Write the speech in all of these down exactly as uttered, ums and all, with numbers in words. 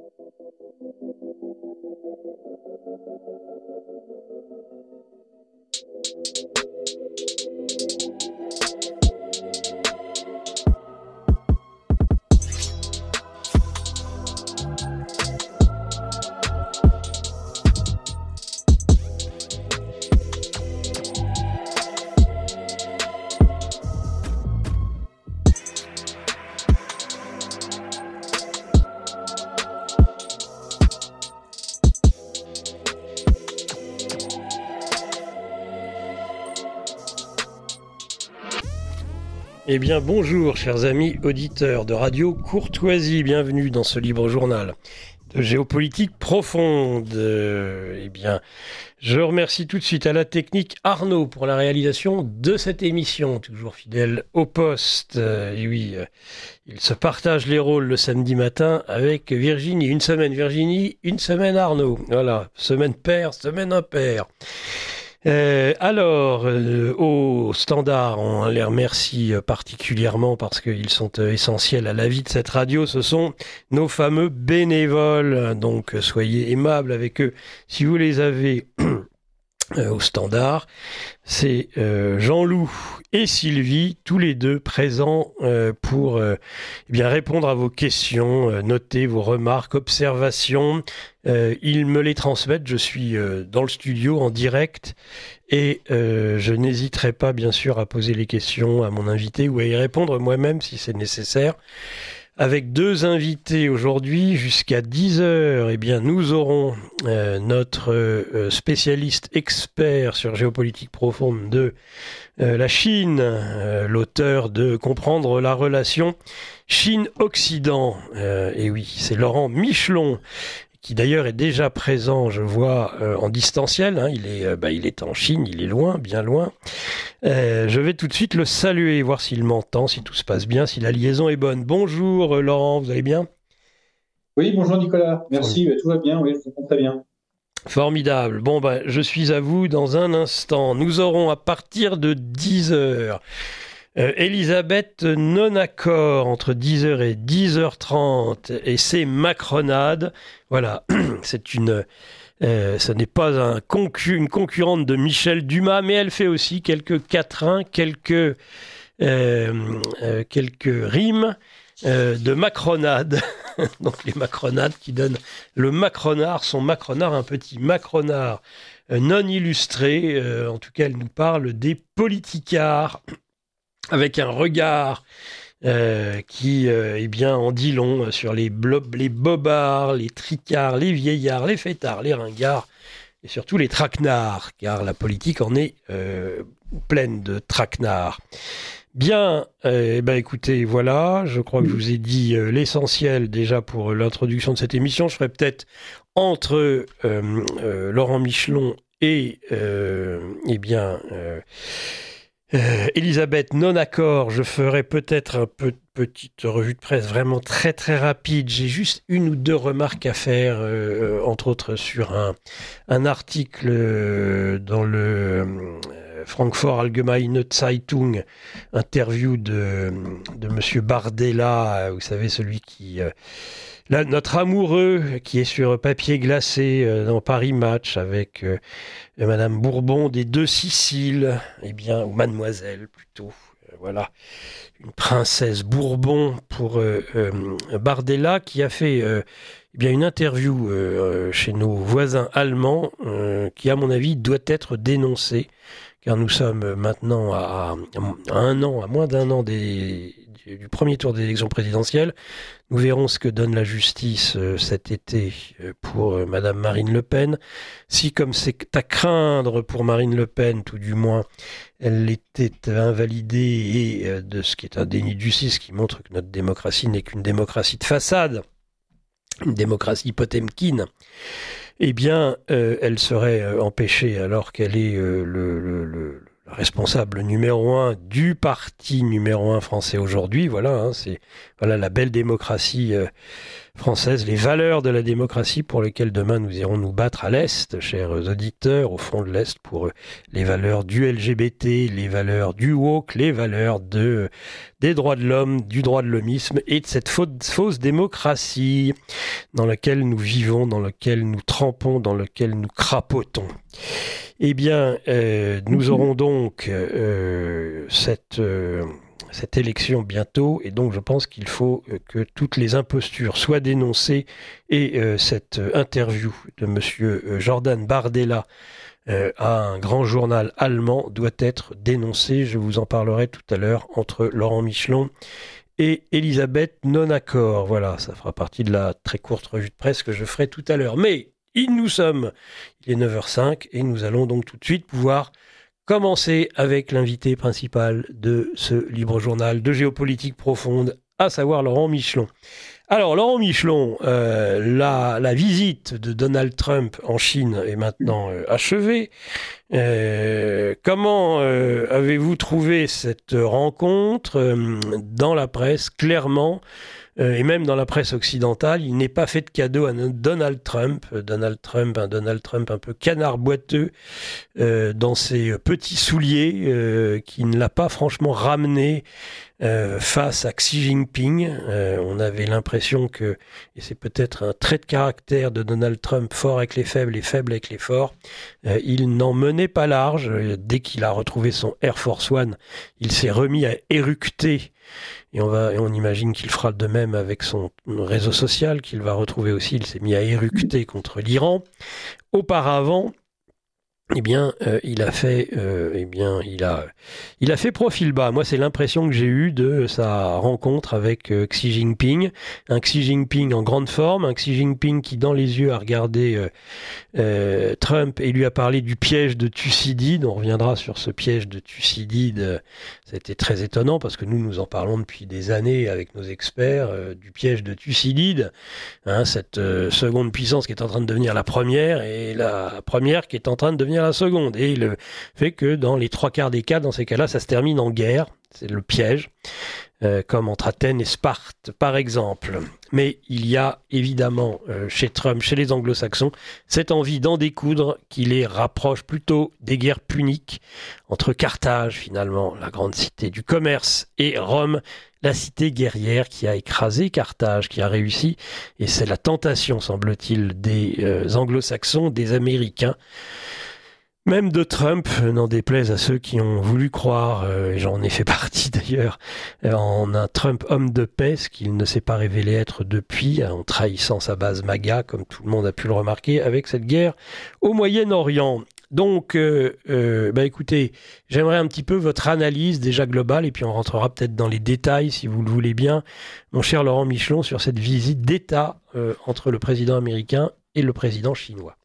Eh bien, bonjour, chers amis auditeurs de Radio Courtoisie. Bienvenue dans ce libre journal de géopolitique profonde. Euh, eh bien, je remercie tout de suite à la technique Arnaud pour la réalisation de cette émission, toujours fidèle au poste. Euh, et oui, euh, il se partage les rôles le samedi matin avec Virginie. Une semaine Virginie, une semaine Arnaud. Voilà, semaine paire, semaine impaire. Euh, alors, euh, au standard, on les remercie particulièrement parce qu'ils sont euh, essentiels à la vie de cette radio. Ce sont nos fameux bénévoles. Donc, soyez aimables avec eux si vous les avez euh, au standard. C'est euh, Jean-Loup et Sylvie, tous les deux présents euh, pour euh, eh bien répondre à vos questions, euh, noter vos remarques, observations. Euh, ils me les transmettent, je suis euh, dans le studio en direct et euh, je n'hésiterai pas bien sûr à poser les questions à mon invité ou à y répondre moi-même si c'est nécessaire. Avec deux invités aujourd'hui jusqu'à dix heures, eh bien, nous aurons euh, notre euh, spécialiste expert sur géopolitique profonde de euh, la Chine, euh, l'auteur de Comprendre la relation Chine-Occident. Euh, et oui, c'est Laurent Michelon, qui d'ailleurs est déjà présent, je vois, euh, en distanciel. Hein, il est, euh, bah, il est en Chine, il est loin, bien loin. Euh, je vais tout de suite le saluer, voir s'il m'entend, si tout se passe bien, si la liaison est bonne. Bonjour euh, Laurent, vous allez bien ? Oui, bonjour Nicolas, merci, Formidable. Tout va bien, oui, je vous comprends très bien. Formidable. Bon, ben, je suis à vous dans un instant. Nous aurons à partir de dix heures Euh, Elisabeth non-accord entre dix heures et dix heures trente et ses macronades. Voilà, c'est une, euh, ce n'est pas un concu- une concurrente de Michel Dumas, mais elle fait aussi quelques quatrains, quelques, euh, euh, quelques rimes euh, de macronades. Donc les macronades qui donnent le macronard, son macronard, un petit macronard euh, non illustré. Euh, en tout cas, elle nous parle des politicards, avec un regard euh, qui euh, eh bien, en dit long sur les, blob, les bobards, les tricards, les vieillards, les fêtards, les ringards et surtout les traquenards, car la politique en est euh, pleine de traquenards. Bien, euh, ben écoutez, voilà, je crois que je vous ai dit euh, l'essentiel déjà pour l'introduction de cette émission. Je ferai peut-être entre euh, euh, Laurent Michelon et euh, eh bien... Euh, Euh, Elisabeth non-accord, je ferai peut-être un peu de petite revue de presse vraiment très très rapide. J'ai juste une ou deux remarques à faire, euh, entre autres sur un, un article euh, dans le euh, Frankfurt Allgemeine Zeitung, interview de, de Monsieur Bardella, vous savez, celui qui... Euh, Là, notre amoureux qui est sur papier glacé euh, dans Paris Match avec euh, Madame Bourbon des Deux Siciles, eh bien, ou Mademoiselle plutôt, euh, voilà, une princesse Bourbon pour euh, euh, Bardella qui a fait euh, eh bien une interview euh, chez nos voisins allemands euh, qui, à mon avis, doit être dénoncée, car nous sommes maintenant à, à un an, à moins d'un an des, du, du premier tour des élections présidentielles. Nous verrons ce que donne la justice euh, cet été euh, pour euh, Madame Marine Le Pen. Si, comme c'est à craindre pour Marine Le Pen, tout du moins, elle était invalidée et euh, de ce qui est un déni de justice qui montre que notre démocratie n'est qu'une démocratie de façade, une démocratie potemkine, eh bien, euh, elle serait euh, empêchée alors qu'elle est euh, le... le, le responsable numéro un du parti numéro un français aujourd'hui. Voilà, hein, c'est voilà la belle démocratie euh, française, les valeurs de la démocratie pour lesquelles demain nous irons nous battre à l'Est, chers auditeurs, au front de l'Est, pour euh, les valeurs du L G B T, les valeurs du woke, les valeurs de, euh, des droits de l'homme, du droit de l'homisme et de cette fausse, fausse démocratie dans laquelle nous vivons, dans laquelle nous trempons, dans laquelle nous crapotons. Eh bien, euh, nous aurons donc euh, cette, euh, cette élection bientôt, et donc je pense qu'il faut que toutes les impostures soient dénoncées, et euh, cette interview de monsieur Jordan Bardella euh, à un grand journal allemand doit être dénoncée. Je vous en parlerai tout à l'heure entre Laurent Michelon et Elisabeth Nonacor. Voilà, ça fera partie de la très courte revue de presse que je ferai tout à l'heure. Mais il nous sommes, il est neuf heures cinq et nous allons donc tout de suite pouvoir commencer avec l'invité principal de ce libre journal de géopolitique profonde, à savoir Laurent Michelon. Alors, Laurent Michelon, euh, la, la visite de Donald Trump en Chine est maintenant euh, achevée. Euh, comment euh, avez-vous trouvé cette rencontre euh, dans la presse, clairement, euh, et même dans la presse occidentale, il n'est pas fait de cadeau à Donald Trump. Donald Trump, un Donald Trump un peu canard boiteux euh, dans ses petits souliers, euh, qui ne l'a pas franchement ramené euh, face à Xi Jinping. Euh, on avait l'impression que, et c'est peut-être un trait de caractère de Donald Trump, fort avec les faibles et faible avec les forts, euh, il n'en menait pas large. Dès qu'il a retrouvé son Air Force One, il s'est remis à éructer. Et on, va, et on imagine qu'il fera de même avec son réseau social, qu'il va retrouver aussi. Il s'est mis à éructer contre l'Iran. Auparavant, eh bien, euh, il a fait, euh, eh bien, il a, il a fait profil bas. Moi, c'est l'impression que j'ai eue de sa rencontre avec euh, Xi Jinping. Un Xi Jinping en grande forme, un Xi Jinping qui, dans les yeux, a regardé euh, euh, Trump et lui a parlé du piège de Thucydide. On reviendra sur ce piège de Thucydide. Ça a été très étonnant parce que nous, nous en parlons depuis des années avec nos experts euh, du piège de Thucydide. Hein, cette euh, seconde puissance qui est en train de devenir la première et la première qui est en train de devenir la seconde. Et il fait que dans les trois quarts des cas, dans ces cas-là, ça se termine en guerre. C'est le piège, euh, comme entre Athènes et Sparte, par exemple. Mais il y a évidemment euh, chez Trump, chez les anglo-saxons, cette envie d'en découdre qui les rapproche plutôt des guerres puniques entre Carthage, finalement, la grande cité du commerce, et Rome, la cité guerrière qui a écrasé Carthage, qui a réussi. Et c'est la tentation, semble-t-il, des euh, anglo-saxons, des Américains, même de Trump, n'en déplaise à ceux qui ont voulu croire, euh, et j'en ai fait partie d'ailleurs, euh, en un Trump homme de paix, ce qu'il ne s'est pas révélé être depuis, en trahissant sa base MAGA, comme tout le monde a pu le remarquer, avec cette guerre au Moyen-Orient. Donc, euh, euh, bah écoutez, j'aimerais un petit peu votre analyse déjà globale, et puis on rentrera peut-être dans les détails, si vous le voulez bien, mon cher Laurent Michelon, sur cette visite d'État euh, entre le président américain et le président chinois.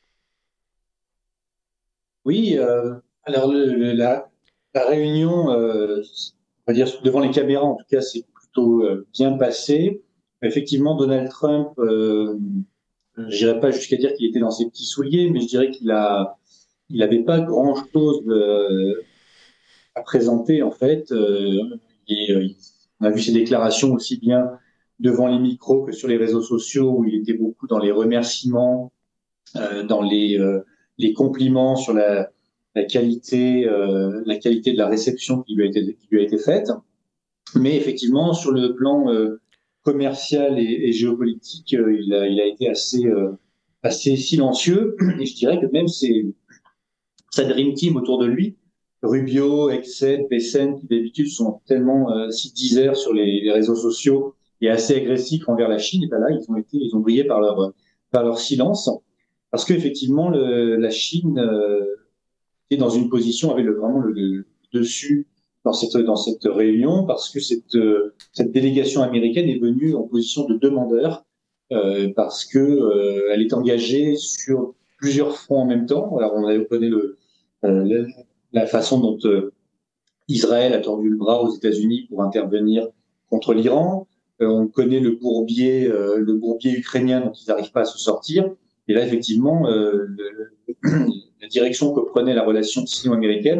Oui, euh, alors le, le, la, la réunion, euh, on va dire devant les caméras, en tout cas, c'est plutôt euh, bien passé. Effectivement, Donald Trump, euh, je n'irai pas jusqu'à dire qu'il était dans ses petits souliers, mais je dirais qu'il a, il n'avait pas grand-chose euh, à présenter en fait. Euh, et, euh, on a vu ses déclarations aussi bien devant les micros que sur les réseaux sociaux, où il était beaucoup dans les remerciements, euh, dans les euh, les compliments sur la, la qualité, euh, la qualité de la réception qui lui a été, qui lui a été faite. Mais effectivement, sur le plan euh, commercial et, et géopolitique, euh, il, a, il a été assez, euh, assez silencieux. Et je dirais que même ses, sa dream team autour de lui, Rubio, Exet, Bessent, qui d'habitude sont tellement euh, si disers sur les, les réseaux sociaux et assez agressifs envers la Chine, et ben là, ils ont été, ils ont brillé par leur, par leur silence. Parce qu'effectivement, le, la Chine euh, est dans une position, avait le, vraiment le, le dessus dans cette, dans cette réunion, parce que cette, euh, cette délégation américaine est venue en position de demandeur, euh, parce que euh, elle est engagée sur plusieurs fronts en même temps. Alors, on a connaît le, euh, la, la façon dont euh, Israël a tordu le bras aux États-Unis pour intervenir contre l'Iran. Euh, on connaît le bourbier, euh, le bourbier ukrainien dont ils n'arrivent pas à se sortir. Et là, effectivement, euh, le, la direction que prenait la relation sino-américaine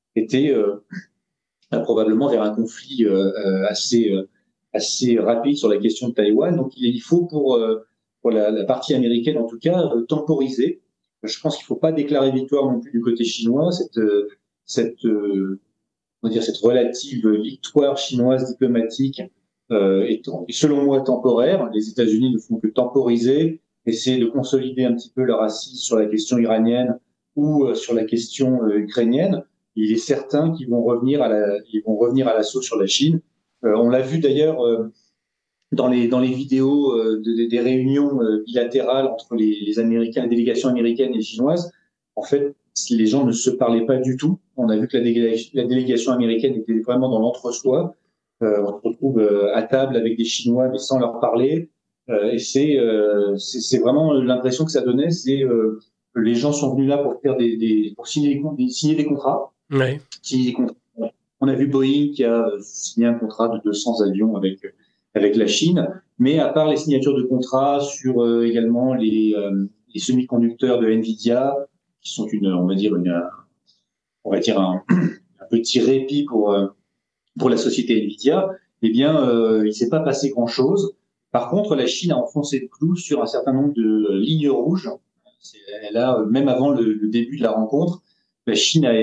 était euh, probablement vers un conflit euh, assez, euh, assez rapide sur la question de Taïwan. Donc il, il faut pour, euh, pour la, la partie américaine en tout cas euh, temporiser. Je pense qu'il ne faut pas déclarer victoire non plus du côté chinois. Cette, euh, cette, euh, on va dire cette relative victoire chinoise diplomatique euh, est, est selon moi temporaire. Les États-Unis ne font que temporiser, essayer de consolider un petit peu leur assise sur la question iranienne ou euh, sur la question euh, ukrainienne. Il est certain qu'ils vont revenir à la, ils vont revenir à l'assaut sur la Chine. Euh, on l'a vu d'ailleurs euh, dans les dans les vidéos euh, de, de, des réunions euh, bilatérales entre les, les Américains, les délégations américaines et chinoises. En fait, si les gens ne se parlaient pas du tout, on a vu que la délégation, la délégation américaine était vraiment dans l'entre-soi. Euh, on se retrouve euh, à table avec des Chinois mais sans leur parler. Euh, et c'est, euh, c'est c'est vraiment l'impression que ça donnait, c'est euh, que les gens sont venus là pour faire des, des pour signer des, signer des contrats. Ouais. Signer des contrats. On a vu Boeing qui a signé un contrat de deux cents avions avec avec la Chine, mais à part les signatures de contrats sur euh, également les, euh, les semi-conducteurs de Nvidia, qui sont une, on va dire une, on va dire un, un petit répit pour euh, pour la société Nvidia, eh bien, euh, il s'est pas passé grand-chose. Par contre, la Chine a enfoncé le clou sur un certain nombre de lignes rouges. Elle a, même avant le, le début de la rencontre, la Chine a,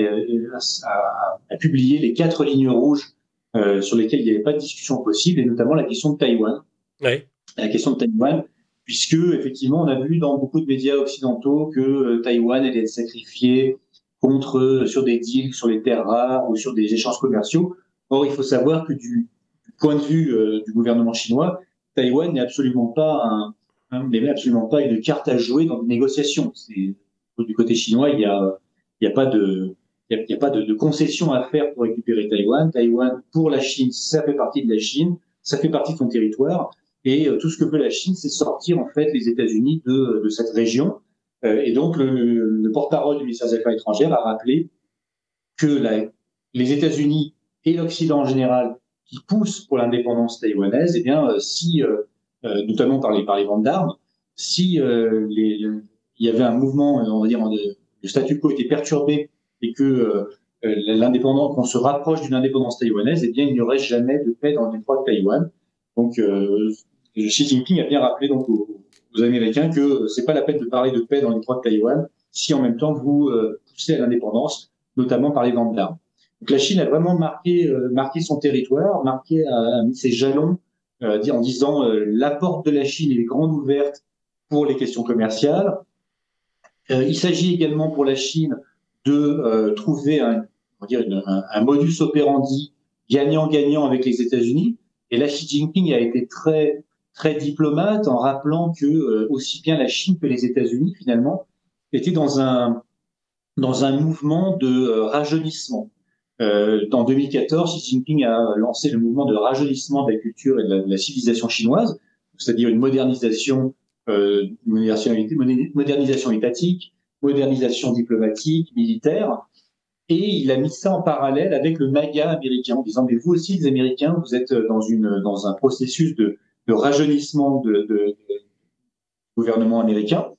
a, a publié les quatre lignes rouges euh, sur lesquelles il n'y avait pas de discussion possible, et notamment la question de Taïwan. Ouais. La question de Taïwan, puisque effectivement, on a vu dans beaucoup de médias occidentaux que euh, Taïwan allait être sacrifié contre euh, sur des deals, sur les terres rares ou sur des échanges commerciaux. Or, il faut savoir que du, du point de vue euh, du gouvernement chinois, Taïwan n'est absolument pas un, un n'est absolument pas une carte à jouer dans des négociations. C'est, du côté chinois, il y a, il y a pas de, il y a, il y a pas de, de concession à faire pour récupérer Taïwan. Taïwan, pour la Chine, ça fait partie de la Chine, ça fait partie de son territoire. Et euh, tout ce que veut la Chine, c'est sortir en fait les États-Unis de, de cette région. Euh, et donc, le, le porte-parole du ministère des Affaires étrangères a rappelé que la, les États-Unis et l'Occident en général qui poussent pour l'indépendance taïwanaise, eh bien, euh, si, euh, euh, notamment par les, par les ventes d'armes, si euh, les, le, il y avait un mouvement, on va dire, de, le statu quo était perturbé et que euh, l'indépendance, qu'on se rapproche d'une indépendance taïwanaise, eh bien, il n'y aurait jamais de paix dans le détroit de Taïwan. Donc, euh, Xi Jinping a bien rappelé donc aux, aux Américains que c'est pas la peine de parler de paix dans les détroit de Taïwan si en même temps vous euh, poussez à l'indépendance, notamment par les ventes d'armes. Donc la Chine a vraiment marqué, euh, marqué son territoire, marqué, a, a mis ses jalons euh, en disant euh, la porte de la Chine est grande ouverte pour les questions commerciales. Euh, il s'agit également pour la Chine de euh, trouver un, on va dire une, un, un modus operandi gagnant-gagnant avec les États-Unis. Et là, Xi Jinping a été très très diplomate en rappelant que euh, aussi bien la Chine que les États-Unis finalement étaient dans un dans un mouvement de euh, rajeunissement. Euh, en deux mille quatorze, Xi Jinping a lancé le mouvement de rajeunissement de la culture et de la, de la civilisation chinoise, c'est-à-dire une modernisation, euh, modernisation étatique, modernisation diplomatique, militaire, et il a mis ça en parallèle avec le MAGA américain, en disant mais vous aussi les Américains, vous êtes dans une dans un processus de, de rajeunissement de, de, de gouvernement américain.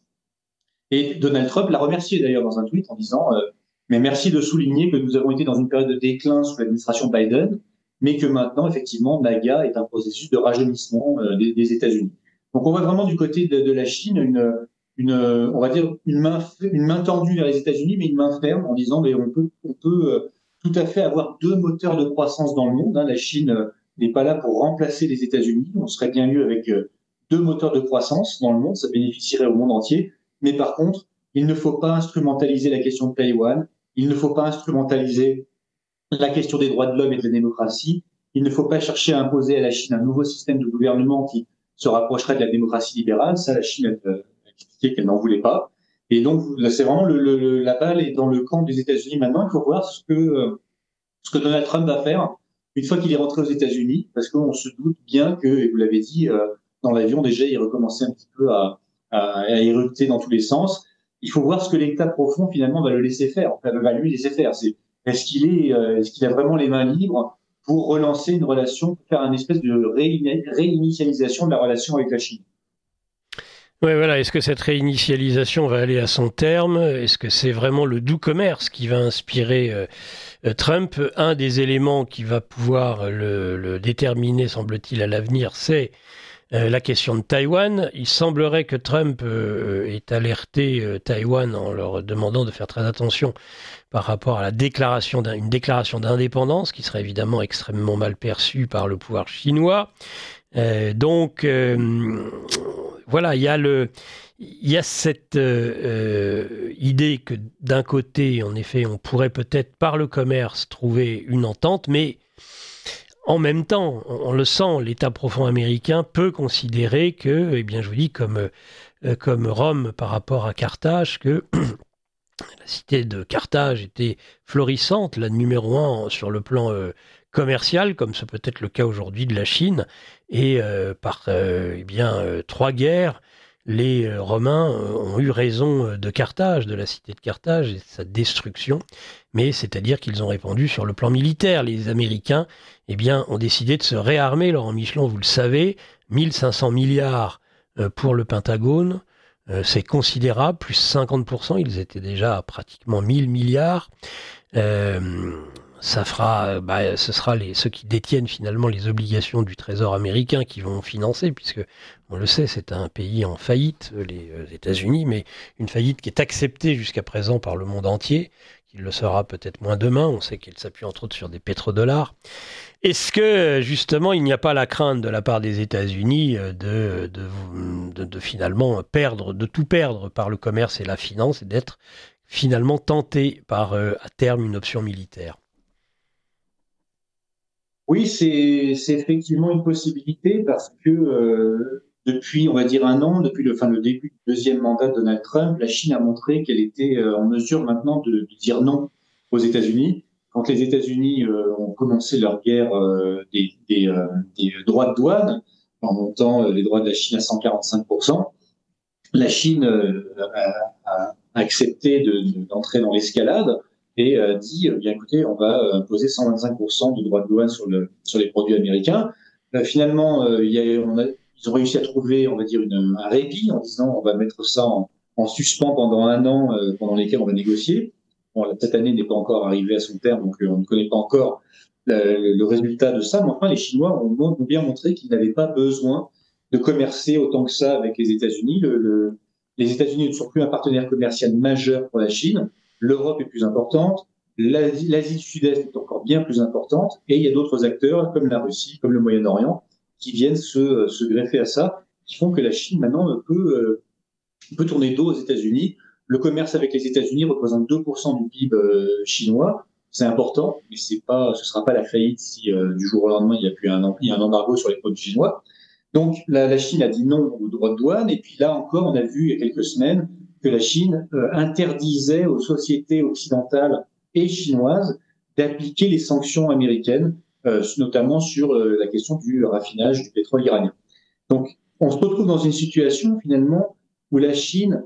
Et Donald Trump l'a remercié d'ailleurs dans un tweet en disant euh, mais merci de souligner que nous avons été dans une période de déclin sous l'administration Biden, mais que maintenant effectivement MAGA est un processus de rajeunissement euh, des, des États-Unis. Donc on voit vraiment du côté de, de la Chine une, une, on va dire une main, une main tendue vers les États-Unis, mais une main ferme en disant mais on peut, on peut euh, tout à fait avoir deux moteurs de croissance dans le monde. Hein. La Chine euh, n'est pas là pour remplacer les États-Unis. On serait bien mieux avec euh, deux moteurs de croissance dans le monde. Ça bénéficierait au monde entier. Mais par contre, il ne faut pas instrumentaliser la question de Taïwan, il ne faut pas instrumentaliser la question des droits de l'homme et de la démocratie, il ne faut pas chercher à imposer à la Chine un nouveau système de gouvernement qui se rapprocherait de la démocratie libérale. Ça, la Chine a expliqué qu'elle n'en voulait pas. Et donc, c'est vraiment le, le, la balle est dans le camp des États-Unis maintenant. Il faut voir ce que, ce que Donald Trump va faire une fois qu'il est rentré aux États-Unis, parce qu'on se doute bien que, et vous l'avez dit, dans l'avion déjà, il recommençait un petit peu à à, à érupter dans tous les sens. Il faut voir ce que l'État profond finalement va le laisser faire, enfin, va lui laisser faire. C'est, est-ce qu'il est, euh, est-ce qu'il a vraiment les mains libres pour relancer une relation, pour faire une espèce de réinitialisation de la relation avec la Chine? Ouais, voilà. Est-ce que cette réinitialisation va aller à son terme? Est-ce que c'est vraiment le doux commerce qui va inspirer euh, Trump? Un des éléments qui va pouvoir le, le déterminer, semble-t-il, à l'avenir, c'est euh, la question de Taïwan. Il semblerait que Trump euh, ait alerté euh, Taïwan en leur demandant de faire très attention par rapport à la déclaration d'un, une déclaration d'indépendance qui serait évidemment extrêmement mal perçue par le pouvoir chinois. Euh, donc euh, voilà, il y a le, il y a cette euh, euh, idée que d'un côté, en effet, on pourrait peut-être par le commerce trouver une entente, mais en même temps, on, on le sent, l'État profond américain peut considérer que, eh bien, je vous dis, comme, euh, comme Rome par rapport à Carthage, que la cité de Carthage était florissante, la numéro un sur le plan euh, commercial, comme ce peut être le cas aujourd'hui de la Chine. Et euh, par euh, eh bien, euh, trois guerres, les euh, Romains euh, ont eu raison euh, de Carthage, de la cité de Carthage et de sa destruction. Mais c'est-à-dire qu'ils ont répondu sur le plan militaire. Les Américains eh bien, ont décidé de se réarmer. Laurent Michelon, vous le savez, mille cinq cents milliards euh, pour le Pentagone. Euh, c'est considérable, plus cinquante pour cent, ils étaient déjà à pratiquement mille milliards. Euh, ça fera, bah, ce sera les, ceux qui détiennent finalement les obligations du Trésor américain qui vont financer, puisque on le sait, c'est un pays en faillite, les euh, États-Unis, mais une faillite qui est acceptée jusqu'à présent par le monde entier, qui le sera peut-être moins demain. On sait qu'elle s'appuie entre autres sur des pétrodollars. Est-ce que justement il n'y a pas la crainte de la part des États-Unis de, de, de, de finalement perdre, de tout perdre par le commerce et la finance et d'être finalement tenté par à terme une option militaire? Oui, c'est c'est effectivement une possibilité parce que euh, depuis, on va dire un an, depuis le, enfin, le début du deuxième mandat de Donald Trump, la Chine a montré qu'elle était euh, en mesure maintenant de, de dire non aux États-Unis. Quand les États-Unis euh, ont commencé leur guerre euh, des, des, euh, des droits de douane, en montant euh, les droits de la Chine à cent quarante-cinq pour cent, la Chine euh, a, a accepté de, de, d'entrer dans l'escalade et euh, dit, bien écoutez, on va imposer cent vingt-cinq pour cent de droits de douane sur, le, sur les produits américains. Euh, finalement, euh, il y a, on a, ils ont réussi à trouver, on va dire, une, un répit en disant, on va mettre ça en, en suspens pendant un an, euh, pendant lesquels on va négocier. Bon, cette année n'est pas encore arrivée à son terme, donc euh, on ne connaît pas encore le, le résultat de ça. Mais enfin, les Chinois ont, ont bien montré qu'ils n'avaient pas besoin de commercer autant que ça avec les États-Unis. Le, le, les États-Unis ne sont plus un partenaire commercial majeur pour la Chine. L'Europe est plus importante. L'Asie, l'Asie du Sud-Est est encore bien plus importante. Et il y a d'autres acteurs, comme la Russie, comme le Moyen-Orient, qui viennent se, se greffer à ça, qui font que la Chine, maintenant, peut, euh, peut tourner dos aux États-Unis. Le commerce avec les États-Unis représente deux pour cent du P I B euh, chinois. C'est important, mais c'est pas, ce sera pas la faillite si euh, du jour au lendemain, il y a plus un, il y a un embargo sur les produits chinois. Donc la, la Chine a dit non aux droits de douane, et puis là encore, on a vu il y a quelques semaines que la Chine euh, interdisait aux sociétés occidentales et chinoises d'appliquer les sanctions américaines, euh, notamment sur euh, la question du raffinage du pétrole iranien. Donc on se retrouve dans une situation finalement où la Chine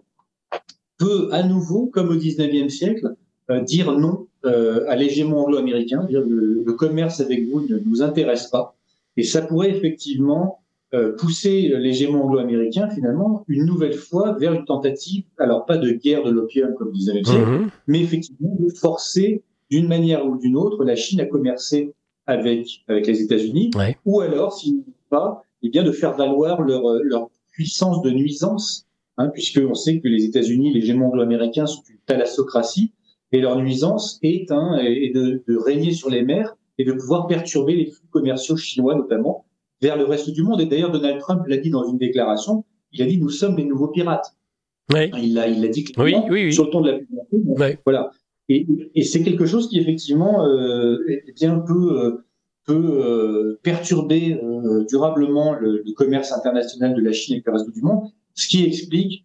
peut à nouveau, comme au dix-neuvième siècle, euh, dire non euh, à l'hégémon anglo-américain, dire le, le commerce avec vous ne nous intéresse pas. Et ça pourrait effectivement euh, pousser l'hégémon anglo-américain finalement une nouvelle fois vers une tentative, alors pas de guerre de l'opium comme au dix-neuvième siècle, Mmh. mais effectivement de forcer d'une manière ou d'une autre la Chine à commercer avec, avec les États-Unis, Ouais. ou alors, s'ils ne pas, eh bien de faire valoir leur, leur puissance de nuisance, hein, puisqu'on sait que les États-Unis, les gémons anglo-américains sont une thalassocratie, et leur nuisance est, hein, est de, de régner sur les mers et de pouvoir perturber les flux commerciaux chinois notamment vers le reste du monde. Et d'ailleurs, Donald Trump l'a dit dans une déclaration, il a dit « nous sommes les nouveaux pirates ». Ouais. Il l'a, il l'a dit Oui, clairement oui, sur oui. le ton de la publicité. Ouais. Voilà. Et, et c'est quelque chose qui effectivement euh, eh bien, peut, euh, peut euh, perturber euh, durablement le, le commerce international de la Chine avec le reste du monde, ce qui explique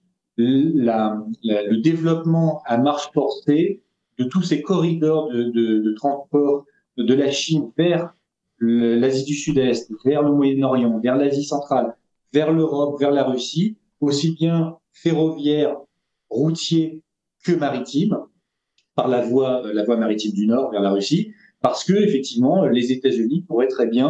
la, la, le développement à marche forcée de tous ces corridors de, de, de transport de la Chine vers l'Asie du Sud-Est, vers le Moyen-Orient, vers l'Asie centrale, vers l'Europe, vers la Russie, aussi bien ferroviaire, routier que maritime, par la voie, la voie maritime du Nord vers la Russie, parce que effectivement, les États-Unis pourraient très bien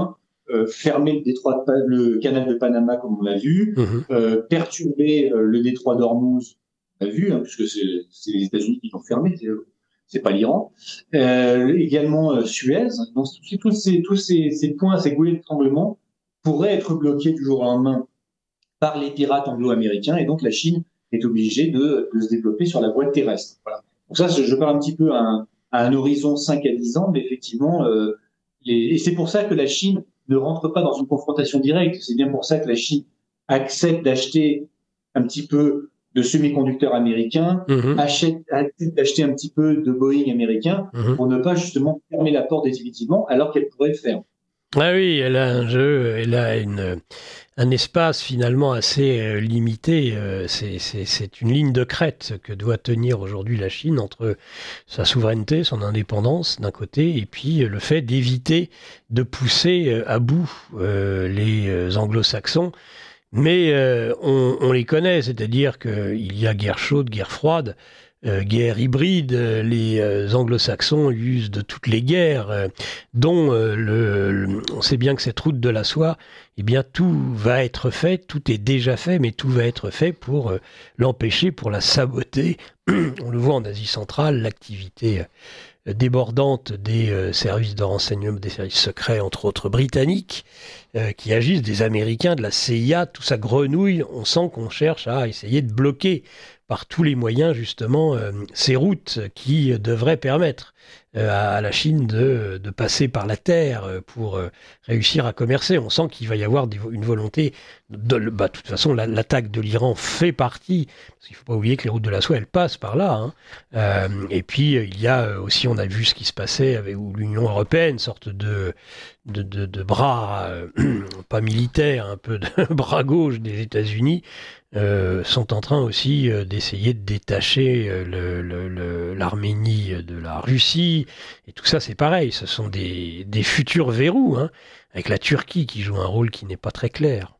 euh, fermer le détroit, de, le canal de Panama, comme on l'a vu, Mmh. euh, perturber euh, le détroit d'Ormuz, on l'a vu, hein, puisque c'est, c'est les États-Unis qui l'ont fermé, c'est, c'est pas l'Iran. Euh, également euh, Suez. Donc tous ces tous ces, ces points, ces goulets d'étranglement pourraient être bloqués du jour au lendemain par les pirates anglo-américains, et donc la Chine est obligée de, de se développer sur la voie terrestre. Voilà. Donc ça, je parle un petit peu à un, à un horizon cinq à dix ans, mais effectivement, euh, les, et c'est pour ça que la Chine ne rentre pas dans une confrontation directe. C'est bien pour ça que la Chine accepte d'acheter un petit peu de semi-conducteurs américains, Mmh. achète, accepte d'acheter un petit peu de Boeing américain Mmh. pour ne pas justement fermer la porte définitivement, alors qu'elle pourrait le faire. Ah oui, elle a un jeu, elle a une, un espace finalement assez euh, limité. Euh, c'est, c'est, c'est une ligne de crête que doit tenir aujourd'hui la Chine entre sa souveraineté, son indépendance d'un côté, et puis euh, le fait d'éviter de pousser euh, à bout euh, les euh, anglo-saxons. Mais euh, on, on les connaît, c'est-à-dire qu'il y a guerre chaude, guerre froide. Euh, guerre hybride, euh, les euh, anglo-saxons usent de toutes les guerres, euh, dont euh, le, le, on sait bien que cette route de la soie, eh bien tout va être fait, tout est déjà fait, mais tout va être fait pour euh, l'empêcher, pour la saboter. On le voit en Asie centrale, l'activité euh, débordante des euh, services de renseignement, des services secrets, entre autres britanniques, euh, qui agissent, des Américains, de la C I A, tout ça grenouille. On sent qu'on cherche à essayer de bloquer par tous les moyens, justement, euh, ces routes qui euh, devraient permettre euh, à, à la Chine de, de passer par la terre euh, pour euh, réussir à commercer. On sent qu'il va y avoir des, une volonté de... Bah, de toute façon, la, l'attaque de l'Iran fait partie, parce qu'il ne faut pas oublier que les routes de la soie, elles passent par là. Hein. Euh, et puis, il y a aussi, on a vu ce qui se passait avec où l'Union européenne, sorte de, de, de, de bras, euh, pas militaire, un peu de bras gauche des États-Unis, Euh, sont en train aussi euh, d'essayer de détacher euh, le, le, le, l'Arménie de la Russie. Et tout ça, c'est pareil. Ce sont des, des futurs verrous, hein, avec la Turquie qui joue un rôle qui n'est pas très clair.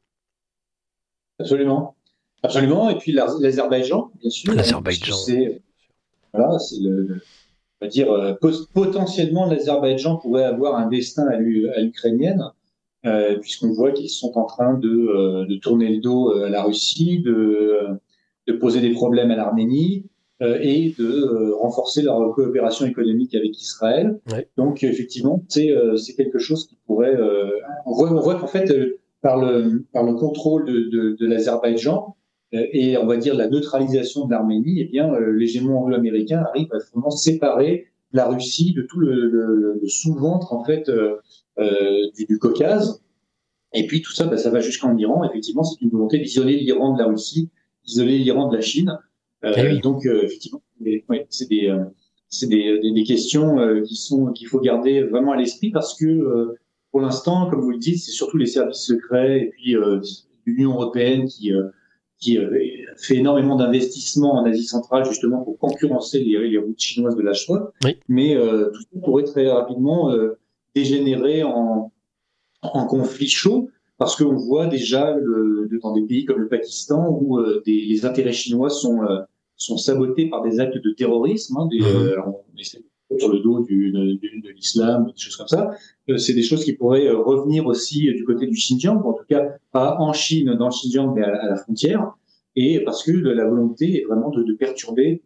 Absolument. Absolument. Et puis l'Azerbaïdjan, bien sûr, hein, puisque L'Azerbaïdjan. c'est, voilà, c'est le, on va dire, euh, potentiellement, l'Azerbaïdjan pourrait avoir un destin à, l'U- à l'ukrainienne, euh, puisqu'on voit qu'ils sont en train de, euh, de tourner le dos euh, à la Russie, de, euh, de poser des problèmes à l'Arménie euh, et de euh, renforcer leur coopération économique avec Israël. Ouais. Donc, effectivement, c'est, euh, c'est quelque chose qui pourrait... Euh, on, voit, on voit qu'en fait, euh, par, le, par le contrôle de, de, de l'Azerbaïdjan, et on va dire la neutralisation de l'Arménie, eh bien, euh, l'hégémon anglo-américain arrive à vraiment séparer la Russie de tout le, le, le sous-ventre en fait euh, euh, du, du Caucase. Et puis tout ça, bah, ça va jusqu'en Iran. Effectivement, c'est une volonté d'isoler l'Iran de la Russie, d'isoler l'Iran de la Chine. Euh, Eh oui. donc, euh, effectivement, les, ouais, c'est des euh, c'est des, des, des questions euh, qui sont qu'il faut garder vraiment à l'esprit parce que euh, pour l'instant, comme vous le dites, c'est surtout les services secrets et puis euh, l'Union européenne qui euh, qui euh, fait énormément d'investissements en Asie centrale justement pour concurrencer les, les routes chinoises de la soie. Oui. Mais euh, tout ça pourrait très rapidement euh, dégénérer en, en conflit chaud parce qu'on voit déjà le, dans des pays comme le Pakistan où euh, des, les intérêts chinois sont, euh, sont sabotés par des actes de terrorisme, hein, des, Mmh. euh, on essaie de sur le dos du, de, de, de l'islam, des choses comme ça. Euh, c'est des choses qui pourraient euh, revenir aussi euh, du côté du Xinjiang, ou en tout cas pas en Chine, dans le Xinjiang, mais à, à la frontière. Et parce que la volonté est vraiment de, de perturber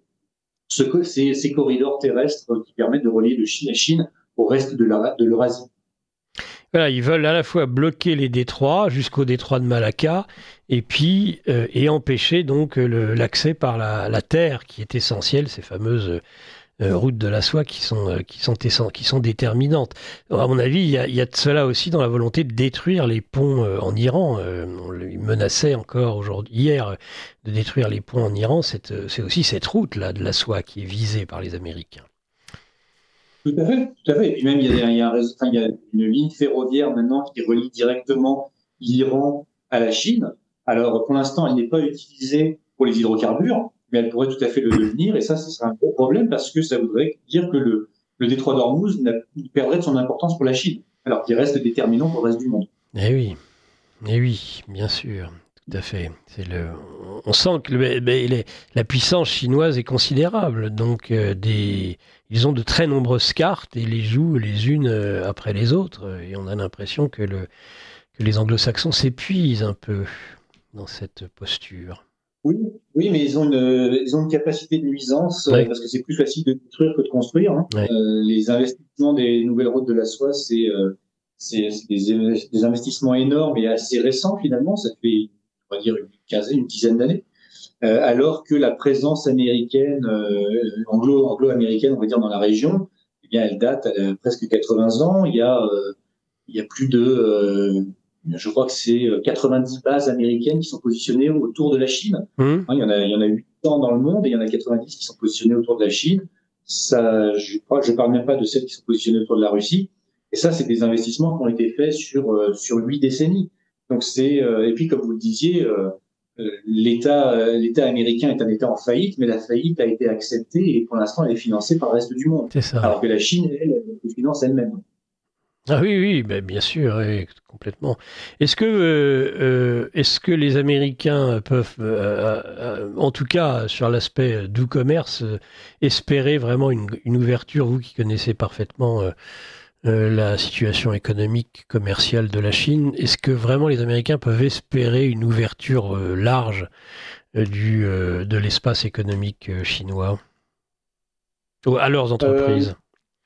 ce, ces, ces corridors terrestres qui permettent de relier de Chine à Chine au reste de, la, de l'Eurasie. Voilà, ils veulent à la fois bloquer les détroits jusqu'au détroit de Malacca et puis euh, et empêcher donc le, l'accès par la, la terre qui est essentielle, ces fameuses euh, routes de la soie qui sont euh, qui sont qui sont déterminantes. Alors, à mon avis, il y, a, il y a de cela aussi dans la volonté de détruire les ponts euh, en Iran. Euh, on les menaçait encore aujourd'hui hier euh, de détruire les ponts en Iran. C'est, euh, c'est aussi cette route là de la soie qui est visée par les Américains. Tout à fait, tout à fait. Et puis même, il y a, il y a, un réseau, enfin, il y a une ligne ferroviaire maintenant qui relie directement l'Iran à la Chine. Alors, pour l'instant, elle n'est pas utilisée pour les hydrocarbures, mais elle pourrait tout à fait le devenir. Et ça, ce serait un gros problème parce que ça voudrait dire que le, le détroit d'Ormuz perdrait de son importance pour la Chine, alors qu'il reste déterminant pour le reste du monde. Eh oui, eh oui, bien sûr. tout à fait. C'est le, on sent que le, les, la puissance chinoise est considérable. Donc, euh, des, ils ont de très nombreuses cartes et les jouent les unes euh, après les autres. Et on a l'impression que, le, que les anglo-saxons s'épuisent un peu dans cette posture. Oui, oui, mais ils ont une, ils ont une capacité de nuisance euh, Ouais, parce que c'est plus facile de détruire que de construire. Hein. ouais. Euh, les investissements des nouvelles routes de la soie, c'est euh, c'est c'est des, des investissements énormes et assez récents finalement. Ça fait, on va dire, une quinzaine, une dizaine d'années. Euh, alors que la présence américaine, euh, anglo, anglo-américaine, on va dire, dans la région, eh bien, elle date à presque quatre-vingts ans. Il y a, euh, il y a plus de, euh, je crois que c'est quatre-vingt-dix bases américaines qui sont positionnées autour de la Chine. Hum, Hein, il y en a, il y en a huit cents dans le monde et il y en a quatre-vingt-dix qui sont positionnées autour de la Chine. Ça, je crois que je parle même pas de celles qui sont positionnées autour de la Russie. Et ça, c'est des investissements qui ont été faits sur euh, sur huit décennies. Donc c'est euh, et puis comme vous le disiez. Euh, euh, L'État, euh, l'État américain est un État en faillite, mais la faillite a été acceptée et pour l'instant elle est financée par le reste du monde. c'est ça. Alors que la Chine, elle, elle finance elle-même. Ah oui, oui, ben, bien sûr, oui, complètement. Est-ce que, euh, euh, est-ce que les Américains peuvent, euh, euh, en tout cas sur l'aspect du commerce, euh, espérer vraiment une, une ouverture, vous qui connaissez parfaitement euh, euh, la situation économique, commerciale de la Chine, est-ce que vraiment les Américains peuvent espérer une ouverture euh, large euh, du, euh, de l'espace économique euh, chinois ou à leurs Euh, entreprises?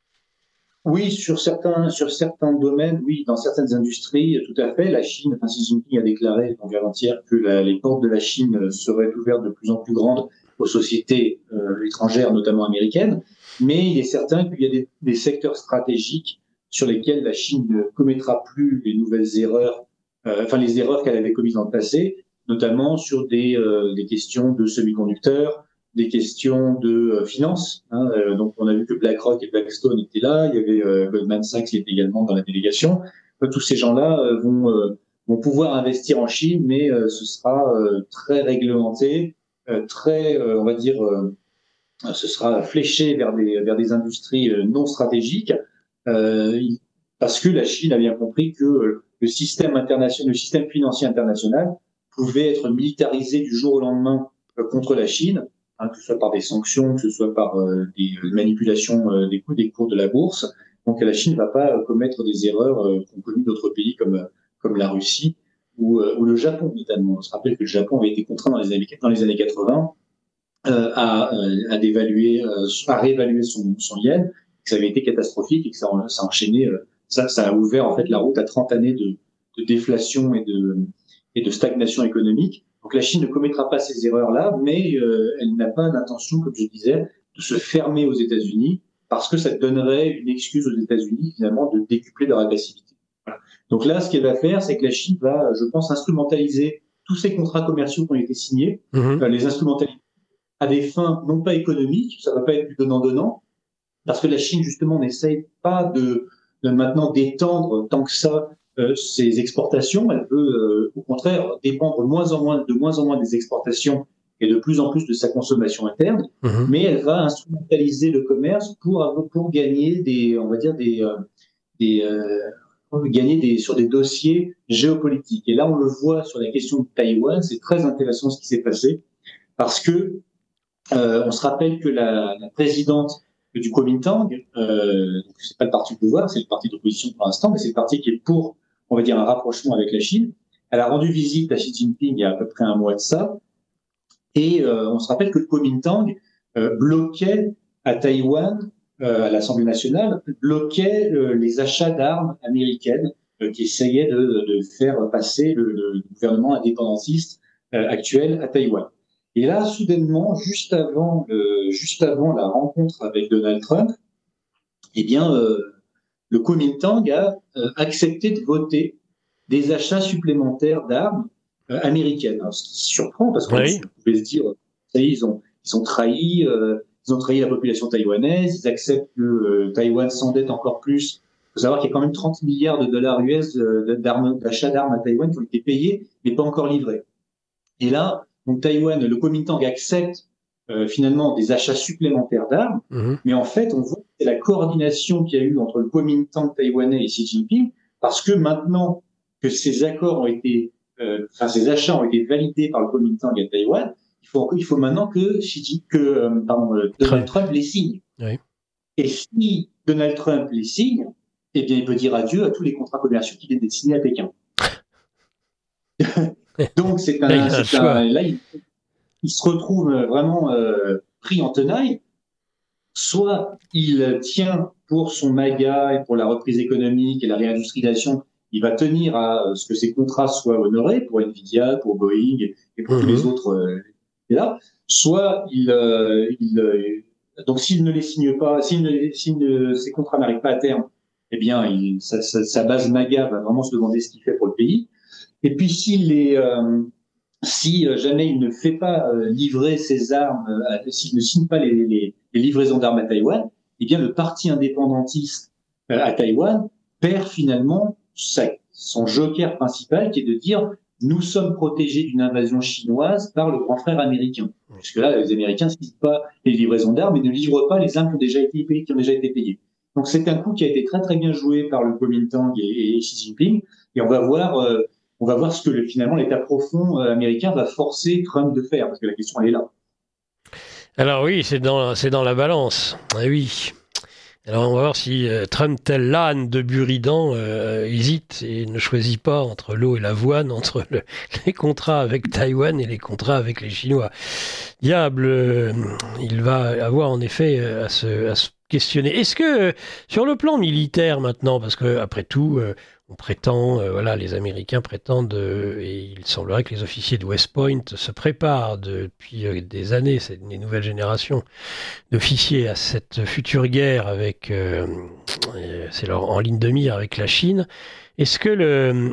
oui, sur certains, sur certains domaines, oui, dans certaines industries, tout à fait. La Chine, enfin, Xi Jinping a déclaré donc avant-hier que la, les portes de la Chine seraient ouvertes de plus en plus grandes aux sociétés euh, étrangères, notamment américaines. Mais il est certain qu'il y a des, des secteurs stratégiques sur lesquels la Chine ne commettra plus les nouvelles erreurs, euh, enfin les erreurs qu'elle avait commises dans le passé, notamment sur des, euh, des questions de semi-conducteurs, des questions de euh, finance. Hein, euh, donc, on a vu que BlackRock et Blackstone étaient là. Il y avait euh, Goldman Sachs qui était également dans la délégation. Euh, tous ces gens-là euh, vont, euh, vont pouvoir investir en Chine, mais euh, ce sera euh, très réglementé, euh, très, euh, on va dire, euh, ce sera fléché vers des, vers des industries euh, non stratégiques, euh, parce que la Chine a bien compris que euh, le système international, le système financier international pouvait être militarisé du jour au lendemain euh, contre la Chine, hein, que ce soit par des sanctions, que ce soit par euh, des manipulations euh, des coûts des cours de la bourse. Donc la Chine ne va pas euh, commettre des erreurs euh, qu'ont connues d'autres pays comme comme la Russie ou, euh, ou le Japon notamment. On se rappelle que le Japon avait été contraint dans les années dans les années quatre-vingts euh, à, à dévaluer, euh, à réévaluer son, son yen, que ça avait été catastrophique et que ça, ça a enchaîné, euh, ça, ça a ouvert en fait la route à trente années de, de déflation et de, et de stagnation économique. Donc la Chine ne commettra pas ces erreurs-là, mais euh, elle n'a pas d'intention, comme je disais, de se fermer aux États-Unis parce que ça donnerait une excuse aux États-Unis finalement de décupler leur agressivité. Voilà. Donc là, ce qu'elle va faire, c'est que la Chine va, je pense, instrumentaliser tous ces contrats commerciaux qui ont été signés, Mhm. euh, les instrumentaliser à des fins non pas économiques, ça ne va pas être du donnant-donnant, parce que la Chine, justement, n'essaye pas de, de maintenant d'étendre tant que ça euh, ses exportations. Elle veut, euh, au contraire, dépendre moins en moins, de moins en moins des exportations et de plus en plus de sa consommation interne. Mhm. Mais elle va instrumentaliser le commerce pour, pour gagner des, on va dire, des, euh, des euh, gagner des, sur des dossiers géopolitiques. Et là, on le voit sur la question de Taïwan, c'est très intéressant ce qui s'est passé, parce que euh, on se rappelle que la, la présidente du Kuomintang, euh, c'est pas le parti au pouvoir, c'est le parti d'opposition pour l'instant, mais c'est le parti qui est pour, on va dire, un rapprochement avec la Chine. Elle a rendu visite à Xi Jinping il y a à peu près un mois de ça, et euh, on se rappelle que le Kuomintang euh, bloquait à Taïwan, euh, à l'Assemblée nationale, bloquait euh, les achats d'armes américaines euh, qui essayaient de, de faire passer le, le gouvernement indépendantiste euh, actuel à Taïwan. Et là, soudainement, juste avant, euh, juste avant la rencontre avec Donald Trump, eh bien, euh, le Kuomintang a euh, accepté de voter des achats supplémentaires d'armes euh, américaines. Alors, ce qui surprend, parce qu'on Oui. pouvait se dire, ça y est, ils ont, ils ont trahi, euh, ils ont trahi la population taïwanaise, ils acceptent que euh, Taïwan s'endette encore plus. Il faut savoir qu'il y a quand même trente milliards de dollars U S euh, d'armes, d'achats d'armes à Taïwan qui ont été payés, mais pas encore livrés. Et là, donc Taïwan, le Kuomintang accepte euh, finalement des achats supplémentaires d'armes, Mhm. mais en fait, on voit que c'est la coordination qu'il y a eu entre le Kuomintang taïwanais et Xi Jinping, parce que maintenant que ces accords ont été euh, enfin, ces achats ont été validés par le Kuomintang à Taïwan. Il faut, il faut maintenant que, que euh, pardon, Donald Trump les signe. Oui. Et si Donald Trump les signe, eh bien, il peut dire adieu à tous les contrats commerciaux qui viennent d'être signés à Pékin. Donc, c'est un, là, il, c'est un, là, il, il se retrouve vraiment euh, pris en tenaille. Soit il tient pour son MAGA et pour la reprise économique et la réindustrialisation, il va tenir à ce que ces contrats soient honorés pour Nvidia, pour Boeing et pour mm-hmm. tous les autres. Euh, là. Soit il, euh, il euh, donc s'il ne les signe pas, s'il ne, s'il ne, ces contrats n'arrivent pas à terme, eh bien, il, sa, sa, sa base MAGA va vraiment se demander ce qu'il fait pour le pays. Et puis s'il est euh, si jamais il ne fait pas euh, livrer ses armes, euh, s'il ne signe pas les, les, les livraisons d'armes à Taïwan, eh bien le parti indépendantiste euh, à Taïwan perd finalement sa, son joker principal, qui est de dire nous sommes protégés d'une invasion chinoise par le grand frère américain. Puisque là, les Américains ne signent pas les livraisons d'armes et ne livrent pas les armes qui ont déjà été payées. Qui ont déjà été payées. Donc c'est un coup qui a été très très bien joué par le Kuomintang et, et Xi Jinping, et on va voir. Euh, On va voir ce que le, finalement l'État profond euh, américain va forcer Trump de faire, parce que la question elle est là. Alors oui, c'est dans, c'est dans la balance. Ah oui. Alors on va voir si euh, Trump, tel l'âne de Buridan, euh, hésite et ne choisit pas entre l'eau et l'avoine, entre le, les contrats avec Taïwan et les contrats avec les Chinois. Diable, euh, il va avoir en effet euh, à se, à se questionner. Est-ce que euh, sur le plan militaire maintenant, parce que après tout, euh, on prétend, euh, voilà, les Américains prétendent, euh, et il semblerait que les officiers de West Point se préparent depuis euh, des années, c'est une nouvelle génération d'officiers à cette future guerre avec, euh, c'est leur en ligne de mire avec la Chine. Est-ce que le,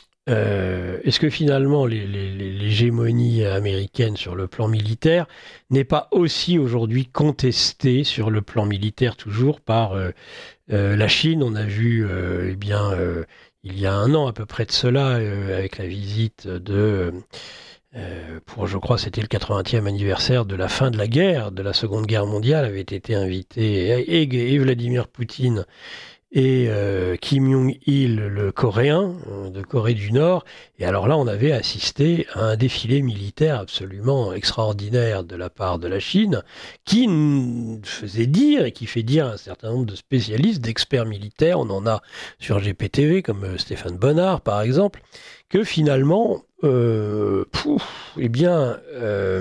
euh, est-ce que finalement les, les, l'hégémonie américaine sur le plan militaire n'est pas aussi aujourd'hui contestée sur le plan militaire toujours par euh, euh, la Chine? On a vu, euh, eh bien, euh, il y a un an à peu près de cela, euh, avec la visite de, euh, pour je crois c'était le quatre-vingtième anniversaire de la fin de la guerre, de la Seconde Guerre mondiale, avait été invité et, et, et Vladimir Poutine et euh, Kim Jong-il, le coréen euh, de Corée du Nord. Et alors là, on avait assisté à un défilé militaire absolument extraordinaire de la part de la Chine, qui faisait dire, et qui fait dire à un certain nombre de spécialistes, d'experts militaires, on en a sur G P T V, comme euh, Stéphane Bonnard, par exemple, que finalement, euh, pouf, eh bien... Euh,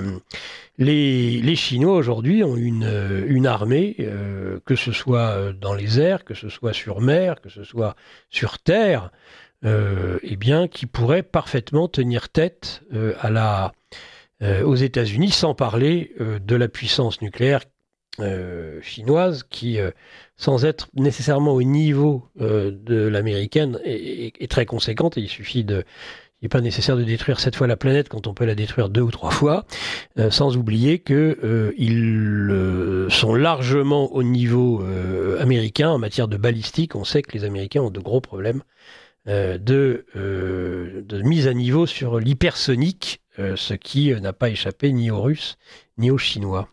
Les, les Chinois aujourd'hui ont une, une armée, euh, que ce soit dans les airs, que ce soit sur mer, que ce soit sur terre, euh, eh bien, qui pourrait parfaitement tenir tête euh, à la, euh, aux États-Unis, sans parler euh, de la puissance nucléaire euh, chinoise, qui, euh, sans être nécessairement au niveau euh, de l'américaine, est, est, est très conséquente. Et il suffit de Il n'est pas nécessaire de détruire sept fois la planète quand on peut la détruire deux ou trois fois, euh, sans oublier qu'ils euh, euh, sont largement au niveau euh, américain en matière de balistique. On sait que les Américains ont de gros problèmes euh, de, euh, de mise à niveau sur l'hypersonique, euh, ce qui euh, n'a pas échappé ni aux Russes ni aux Chinois.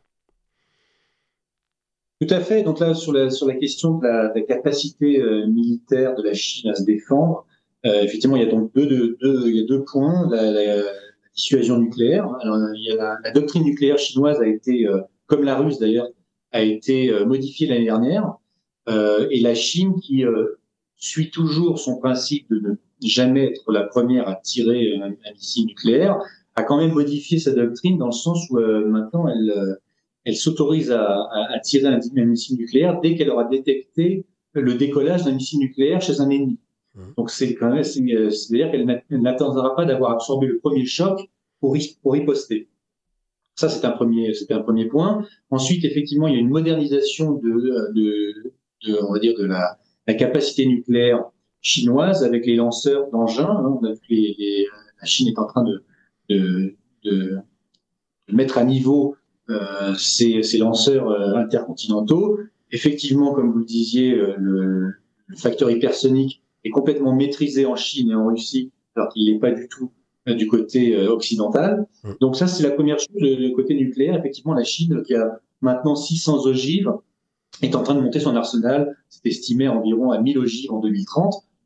Tout à fait. Donc là, sur la, sur la question de la, de la capacité euh, militaire de la Chine à se défendre, Euh, effectivement, il y a donc deux, deux, deux, il y a deux points. La, la, la dissuasion nucléaire. Alors, il y a la, la doctrine nucléaire chinoise a été, euh, comme la russe d'ailleurs, a été euh, modifiée l'année dernière. Euh, et la Chine, qui euh, suit toujours son principe de ne jamais être la première à tirer un, un missile nucléaire, a quand même modifié sa doctrine dans le sens où euh, maintenant elle, euh, elle s'autorise à, à, à tirer un, un missile nucléaire dès qu'elle aura détecté le décollage d'un missile nucléaire chez un ennemi. Donc c'est quand même, c'est-à-dire qu'elle n'attendra pas d'avoir absorbé le premier choc pour y, pour riposter. Ça c'est un premier, c'était un premier point. Ensuite, effectivement, il y a une modernisation de, de, de on va dire de la, la capacité nucléaire chinoise avec les lanceurs d'engins. Hein. On a vu les, les, la Chine est en train de, de, de, de mettre à niveau euh, ces, ces lanceurs euh, intercontinentaux. Effectivement, comme vous le disiez, euh, le, le facteur hypersonique est complètement maîtrisé en Chine et en Russie, alors qu'il n'est pas du tout euh, du côté euh, occidental. Mmh. Donc ça, c'est la première chose, le, le côté nucléaire. Effectivement, la Chine, qui a maintenant six cents ogives, est en train de monter son arsenal. C'est estimé environ à mille ogives en deux mille trente.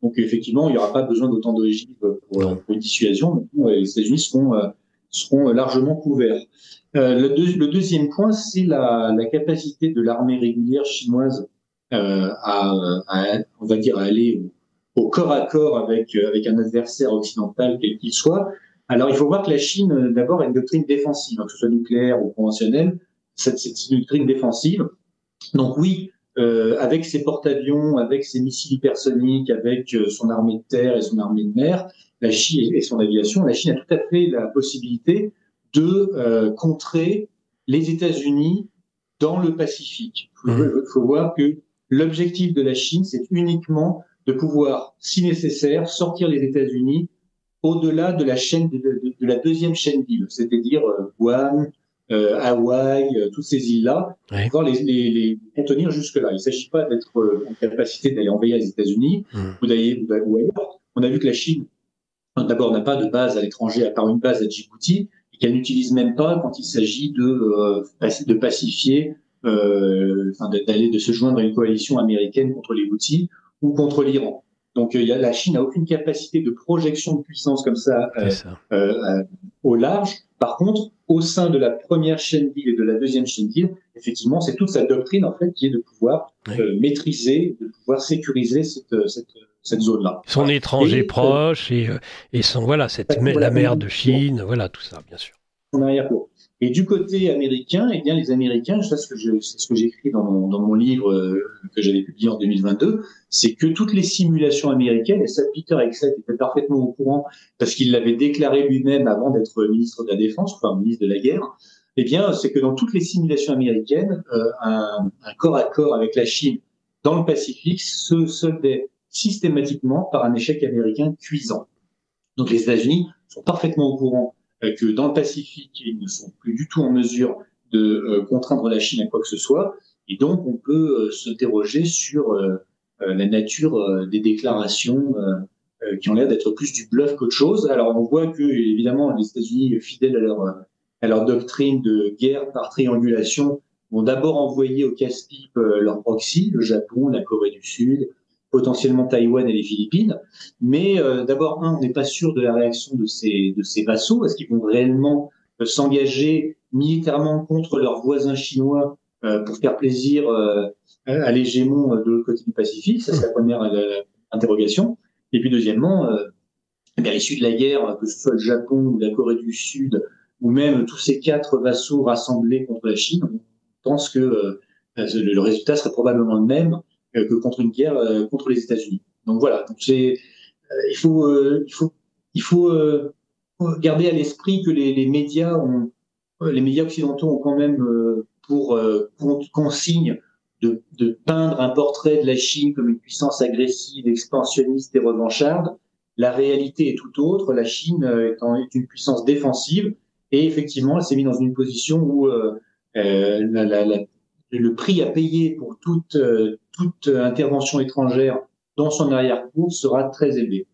Donc effectivement, il n'y aura pas besoin d'autant d'ogives pour, pour une dissuasion. Les États-Unis seront, seront largement couverts. Euh, le, deux, le deuxième point, c'est la, la capacité de l'armée régulière chinoise euh, à, à, on va dire, à aller au, au corps à corps avec, avec un adversaire occidental, quel qu'il soit. Alors, il faut voir que la Chine, d'abord, a une doctrine défensive, hein, que ce soit nucléaire ou conventionnelle. C'est, c'est une doctrine défensive. Donc oui, euh, avec ses porte-avions, avec ses missiles hypersoniques, avec euh, son armée de terre et son armée de mer, la Chine et son aviation, la Chine a tout à fait la possibilité de euh, contrer les États-Unis dans le Pacifique. Il faut, mmh. faut voir que l'objectif de la Chine, c'est uniquement de pouvoir, si nécessaire, sortir les États-Unis au-delà de la chaîne de, de, de la deuxième chaîne d'îles, c'est-à-dire euh, Guam, euh, Hawaï, euh, toutes ces îles-là, pour pouvoir les, les, les contenir jusque-là. Il ne s'agit pas d'être euh, en capacité d'aller envahir les États-Unis mmh. ou d'aller ou ailleurs. On a vu que la Chine, d'abord, n'a pas de base à l'étranger, à part une base à Djibouti, et qu'elle n'utilise même pas quand il s'agit de, euh, de pacifier, euh, enfin, d'aller de se joindre à une coalition américaine contre les Houthis ou contre l'Iran. Donc, euh, y a, la Chine n'a aucune capacité de projection de puissance comme ça, euh, ça. Euh, euh, au large. Par contre, au sein de la première chaîne d'îles et de la deuxième chaîne d'îles, effectivement, c'est toute sa doctrine en fait qui est de pouvoir oui. euh, maîtriser, de pouvoir sécuriser cette, cette cette zone-là. Son voilà. étranger et, proche et, et son, voilà, cette, voilà, la mer de Chine, bon. voilà, tout ça, bien sûr. En arrière-plan. Et du côté américain, eh bien, les Américains, c'est ce que je, c'est ce que j'écris dans mon, dans mon livre euh, que j'avais publié en deux mille vingt-deux, c'est que toutes les simulations américaines, et ça, Peter Hegseth était parfaitement au courant, parce qu'il l'avait déclaré lui-même avant d'être ministre de la Défense, enfin, ministre de la Guerre, eh bien, c'est que dans toutes les simulations américaines, euh, un, un corps à corps avec la Chine dans le Pacifique se soldait systématiquement par un échec américain cuisant. Donc les États-Unis sont parfaitement au courant euh, que dans le Pacifique, ils ne sont plus du tout en mesure de euh, contraindre la Chine à quoi que ce soit, et donc on peut euh, s'interroger sur euh, euh, la nature euh, des déclarations euh, euh, qui ont l'air d'être plus du bluff qu'autre chose. Alors on voit que évidemment les États-Unis, fidèles à leur, à leur doctrine de guerre par triangulation, vont d'abord envoyer au casse-pipe euh, leur proxy, le Japon, la Corée du Sud, potentiellement Taïwan et les Philippines. Mais euh, d'abord, un, on n'est pas sûr de la réaction de ces, de ces vassaux. Est-ce qu'ils vont réellement euh, s'engager militairement contre leurs voisins chinois euh, pour faire plaisir euh, à l'hégémon de l'autre côté du Pacifique? Ça, c'est la première euh, interrogation. Et puis deuxièmement, euh, eh bien, à l'issue de la guerre, que ce soit le Japon ou la Corée du Sud, ou même tous ces quatre vassaux rassemblés contre la Chine, on pense que euh, le, le résultat serait probablement le même que contre une guerre euh, contre les États-Unis. Donc voilà, donc c'est, euh, il faut, euh, il faut, il faut euh, garder à l'esprit que les, les médias ont, les médias occidentaux ont quand même euh, pour euh, consigne de, de peindre un portrait de la Chine comme une puissance agressive, expansionniste et revancharde. La réalité est tout autre. La Chine euh, étant, est une puissance défensive et effectivement, elle s'est mise dans une position où euh, euh, la, la, la le prix à payer pour toute, euh, toute intervention étrangère dans son arrière-cour sera très élevé.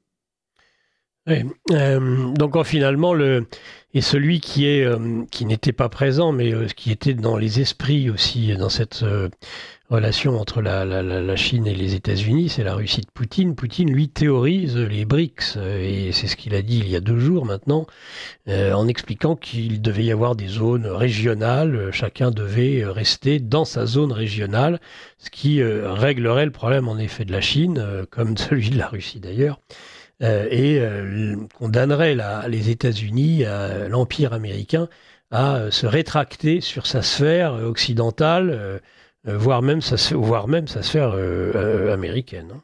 Oui, euh, donc oh, finalement, le, et celui qui, est, euh, qui n'était pas présent, mais euh, qui était dans les esprits aussi, dans cette euh, relation entre la, la, la Chine et les États-Unis, c'est la Russie de Poutine. Poutine, lui, théorise les BRICS, et c'est ce qu'il a dit il y a deux jours maintenant, euh, en expliquant qu'il devait y avoir des zones régionales, chacun devait rester dans sa zone régionale, ce qui euh, réglerait le problème en effet de la Chine, euh, comme celui de la Russie d'ailleurs. Euh, et euh, condamnerait la, les États-Unis, euh, l'Empire américain, à euh, se rétracter sur sa sphère occidentale, euh, euh, voire, même sa, voire même sa sphère euh, euh, américaine. Hein.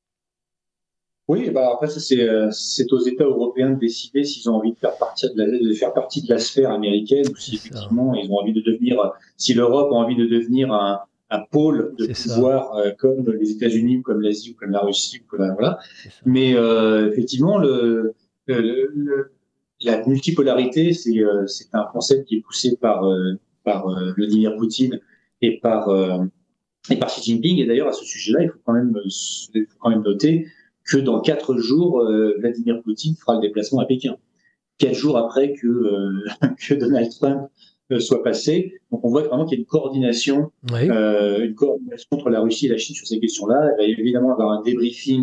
Oui, bah après ça c'est, euh, c'est aux États européens de décider s'ils ont envie de faire partie de, la, de faire partie de la sphère américaine ou si c'est effectivement ça. Ils ont envie de devenir, si l'Europe a envie de devenir un, un pôle de c'est pouvoir euh, comme les États-Unis ou comme l'Asie ou comme la Russie ou comme, voilà. Mais euh, effectivement le, le, le la multipolarité c'est euh, c'est un concept qui est poussé par euh, par euh, Vladimir Poutine et par euh, et par Xi Jinping. Et d'ailleurs à ce sujet-là il faut quand même il faut quand même noter que dans quatre jours euh, Vladimir Poutine fera le déplacement à Pékin. Quatre jours après que euh, que Donald Trump soit passé. Donc on voit vraiment qu'il y a une coordination, oui. euh, une coordination entre la Russie et la Chine sur ces questions-là. Il va évidemment avoir un débriefing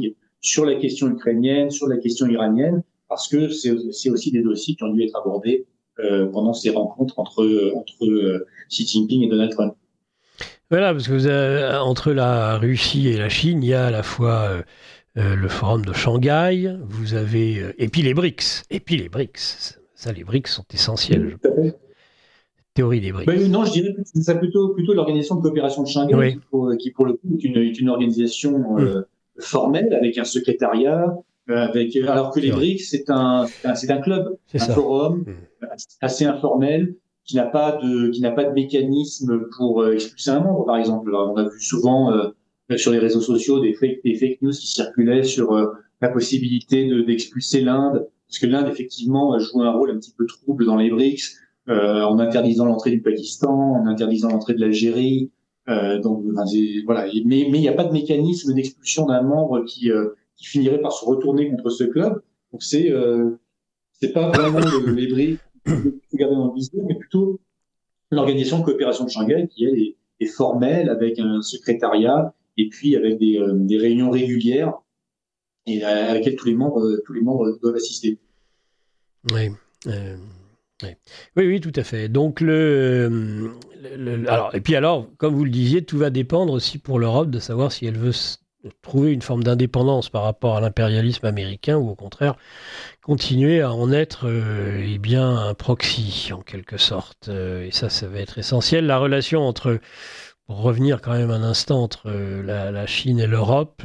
sur la question ukrainienne, sur la question iranienne, parce que c'est, c'est aussi des dossiers qui ont dû être abordés euh, pendant ces rencontres entre, entre euh, Xi Jinping et Donald Trump. Voilà, parce que vous avez, entre la Russie et la Chine, il y a à la fois euh, euh, le forum de Shanghai, vous avez euh, et puis les BRICS, et puis les BRICS. Ça, les BRICS sont essentiels. Oui, théorie des BRICS. Ben, non, je dirais que c'est plutôt plutôt l'organisation de coopération de Shanghai oui. qui, pour, qui pour le coup est une, est une organisation euh, mmh. formelle avec un secrétariat, euh, avec alors que c'est les vrai. BRICS c'est un c'est un, c'est un club, c'est un ça. forum mmh. assez informel qui n'a pas de qui n'a pas de mécanisme pour euh, expulser un membre par exemple. Alors, on a vu souvent euh, sur les réseaux sociaux des fake, des fake news qui circulaient sur euh, la possibilité de, d'expulser l'Inde parce que l'Inde effectivement joue un rôle un petit peu trouble dans les BRICS. Euh, en interdisant l'entrée du Pakistan, en interdisant l'entrée de l'Algérie. Euh, donc, enfin, voilà. Mais mais il n'y a pas de mécanisme d'expulsion d'un membre qui euh, qui finirait par se retourner contre ce club. Donc c'est euh, c'est pas vraiment le, les BRICS qu'il faut garder dans le viseur, mais plutôt l'organisation de coopération de Shanghai qui elle est, est formelle avec un secrétariat et puis avec des euh, des réunions régulières et à, à laquelle tous les membres tous les membres doivent assister. Oui. Euh... Oui. oui, oui, tout à fait. Donc le, le, le, alors et puis alors, comme vous le disiez, tout va dépendre aussi pour l'Europe de savoir si elle veut s- trouver une forme d'indépendance par rapport à l'impérialisme américain ou au contraire continuer à en être euh, eh bien un proxy en quelque sorte. Euh, et ça, ça va être essentiel. La relation entre, pour revenir quand même un instant entre euh, la, la Chine et l'Europe,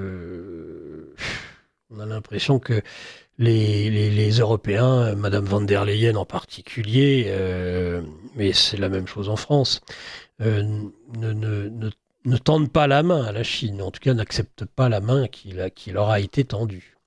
euh, on a l'impression que Les, les, les Européens, Madame van der Leyen en particulier, euh, mais c'est la même chose en France, euh, ne, ne, ne, ne tendent pas la main à la Chine, en tout cas n'acceptent pas la main qui, la, qui leur a été tendue.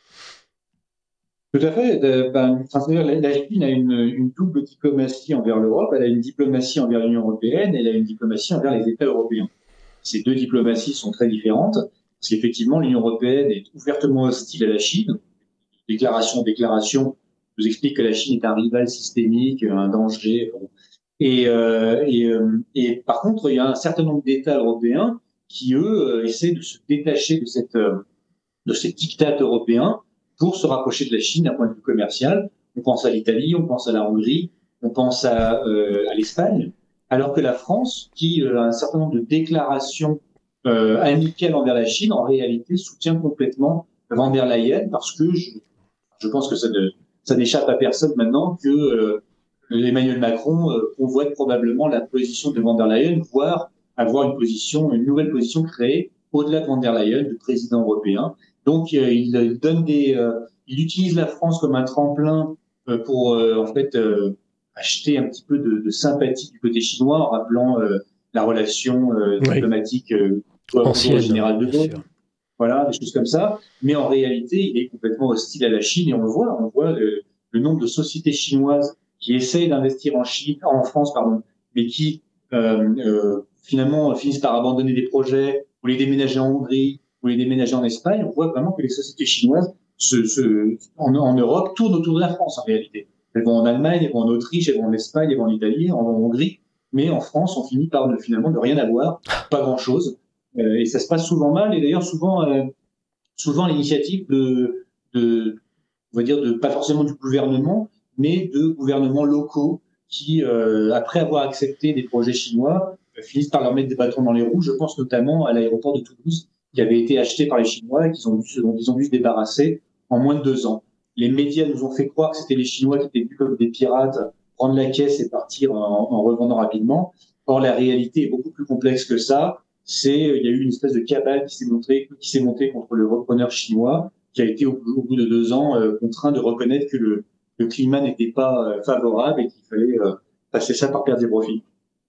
Tout à fait. Euh, ben, la, la Chine a une, une double diplomatie envers l'Europe. Elle a une diplomatie envers l'Union européenne et elle a une diplomatie envers les États européens. Ces deux diplomaties sont très différentes parce qu'effectivement, l'Union européenne est ouvertement hostile à la Chine. Déclaration, déclaration, nous explique que la Chine est un rival systémique, un danger. Et, euh, et, euh, et par contre, il y a un certain nombre d'États européens qui, eux, essaient de se détacher de cette de ces diktats européens pour se rapprocher de la Chine d'un point de vue commercial. On pense à l'Italie, on pense à la Hongrie, on pense à, euh, à l'Espagne, alors que la France, qui euh, a un certain nombre de déclarations euh, amicales envers la Chine, en réalité soutient complètement van der Leyen parce que je, je pense que ça, ne, ça n'échappe à personne maintenant que euh, Emmanuel Macron euh, convoite probablement la position de van der Leyen, voire avoir une position, une nouvelle position créée au-delà de van der Leyen, de président européen. Donc euh, il donne des, euh, il utilise la France comme un tremplin euh, pour euh, en fait euh, acheter un petit peu de, de sympathie du côté chinois en rappelant euh, la relation euh, oui. diplomatique euh, ancienne, au général de Gaulle. Sûr. Voilà, des choses comme ça. Mais en réalité, il est complètement hostile à la Chine et on le voit. On voit le, le nombre de sociétés chinoises qui essayent d'investir en Chine, en France, pardon, mais qui euh, euh, finalement finissent par abandonner des projets ou les déménager en Hongrie ou les déménager en Espagne. On voit vraiment que les sociétés chinoises se, se, en, en Europe tournent autour de la France en réalité. Elles vont en Allemagne, elles vont en Autriche, elles vont en Espagne, elles vont en Italie, en, en Hongrie. Mais en France, on finit par ne, finalement ne rien avoir, pas grand-chose. Euh, et ça se passe souvent mal. Et d'ailleurs, souvent, euh, souvent l'initiative de, de, on va dire, de pas forcément du gouvernement, mais de gouvernements locaux qui, euh, après avoir accepté des projets chinois, euh, finissent par leur mettre des bâtons dans les roues. Je pense notamment à l'aéroport de Toulouse, qui avait été acheté par les Chinois et qu'ils ont dû, dont ils ont dû se débarrasser en moins de deux ans. Les médias nous ont fait croire que c'était les Chinois qui étaient vus comme des pirates, prendre la caisse et partir en, en revendant rapidement. Or, la réalité est beaucoup plus complexe que ça. C'est, il y a eu une espèce de cabale qui s'est montrée, qui s'est montée contre le repreneur chinois, qui a été au, au bout de deux ans euh, contraint de reconnaître que le, le climat n'était pas euh, favorable et qu'il fallait euh, passer ça par perdre des profits.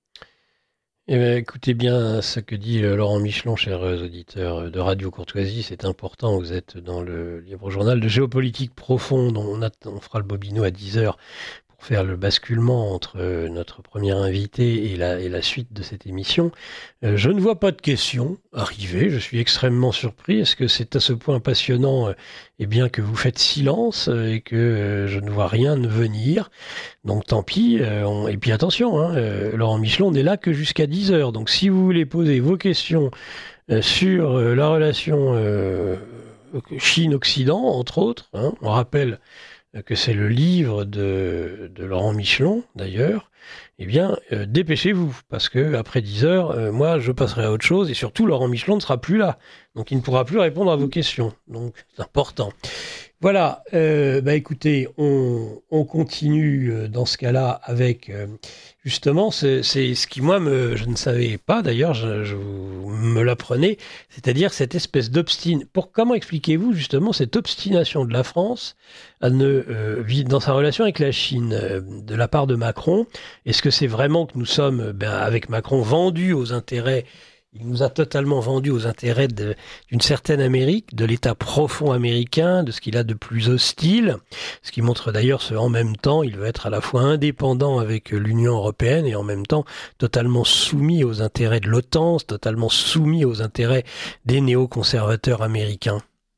Eh bien, écoutez bien ce que dit Laurent Michelon, chers auditeurs de Radio Courtoisie. C'est important, vous êtes dans le livre journal de géopolitique profonde. On, a, on fera le bobino à dix heures pour faire le basculement entre notre premier invité et la, et la suite de cette émission. Euh, je ne vois pas de questions arriver. Je suis extrêmement surpris. Est-ce que c'est à ce point passionnant euh, eh bien, que vous faites silence euh, et que euh, je ne vois rien venir? Donc tant pis. Euh, on... Et puis attention, hein, euh, Laurent Michelon n'est là que jusqu'à dix heures. Donc si vous voulez poser vos questions euh, sur euh, la relation... Euh, Chine-Occident, entre autres. Hein. On rappelle que c'est le livre de, de Laurent Michelon, d'ailleurs. Eh bien, euh, dépêchez-vous, parce que après dix heures, euh, moi, je passerai à autre chose, et surtout, Laurent Michelon ne sera plus là. Donc, il ne pourra plus répondre à vos questions. Donc, c'est important. Voilà, euh, bah écoutez, on, on continue euh, dans ce cas-là avec, euh, justement, c'est, c'est ce qui, moi, me, je ne savais pas, d'ailleurs, je, je vous me l'apprenez, c'est-à-dire cette espèce d'obstination. Pour comment expliquez-vous, justement, cette obstination de la France à ne, euh, vivre dans sa relation avec la Chine, euh, de la part de Macron? Est-ce que c'est vraiment que nous sommes, ben, avec Macron, vendus aux intérêts. Il nous a totalement vendu aux intérêts de, d'une certaine Amérique, de l'État profond américain, de ce qu'il a de plus hostile, ce qui montre d'ailleurs ce en même temps, il veut être à la fois indépendant avec l'Union européenne et en même temps totalement soumis aux intérêts de l'OTAN, totalement soumis aux intérêts des néoconservateurs américains.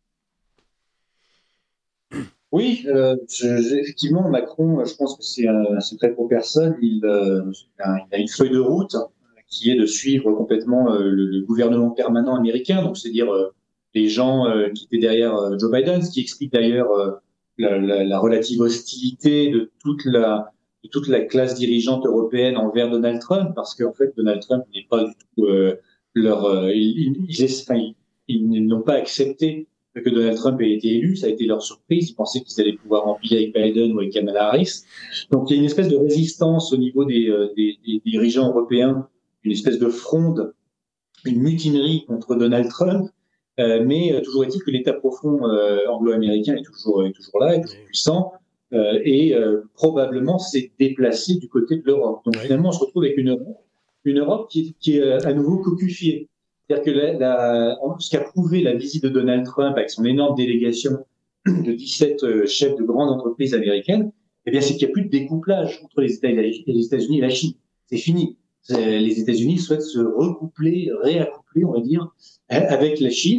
Oui, euh, je- je- effectivement, Macron, je pense que c'est un secret pour personne. Il, euh, il a il a une feuille de route hein, qui est de suivre complètement euh, le, le gouvernement permanent américain, donc c'est-à-dire euh, les gens euh, qui étaient derrière euh, Joe Biden, ce qui explique d'ailleurs euh, la, la, la relative hostilité de toute la de toute la classe dirigeante européenne envers Donald Trump, parce qu'en fait Donald Trump n'est pas du tout euh, leur, euh, ils, ils, ils, enfin, ils, ils n'ont pas accepté que Donald Trump ait été élu, ça a été leur surprise. Ils pensaient qu'ils allaient pouvoir remplir avec Biden ou avec Kamala Harris. Donc il y a une espèce de résistance au niveau des, euh, des, des dirigeants européens, une espèce de fronde, une mutinerie contre Donald Trump. Euh, mais euh, toujours est-il que l'État profond euh, anglo-américain est toujours, est toujours là, est toujours puissant, euh, et euh, probablement s'est déplacé du côté de l'Europe. Donc Oui. finalement, on se retrouve avec une Europe, une Europe qui, qui est à nouveau cocufiée. C'est-à-dire que la, la, ce qu'a prouvé la visite de Donald Trump avec son énorme délégation de dix-sept euh, chefs de grandes entreprises américaines, eh bien, c'est qu'il n'y a plus de découplage entre les États-Unis et la Chine. C'est fini. C'est, les États-Unis souhaitent se recoupler, réaccoupler, on va dire, avec la Chine.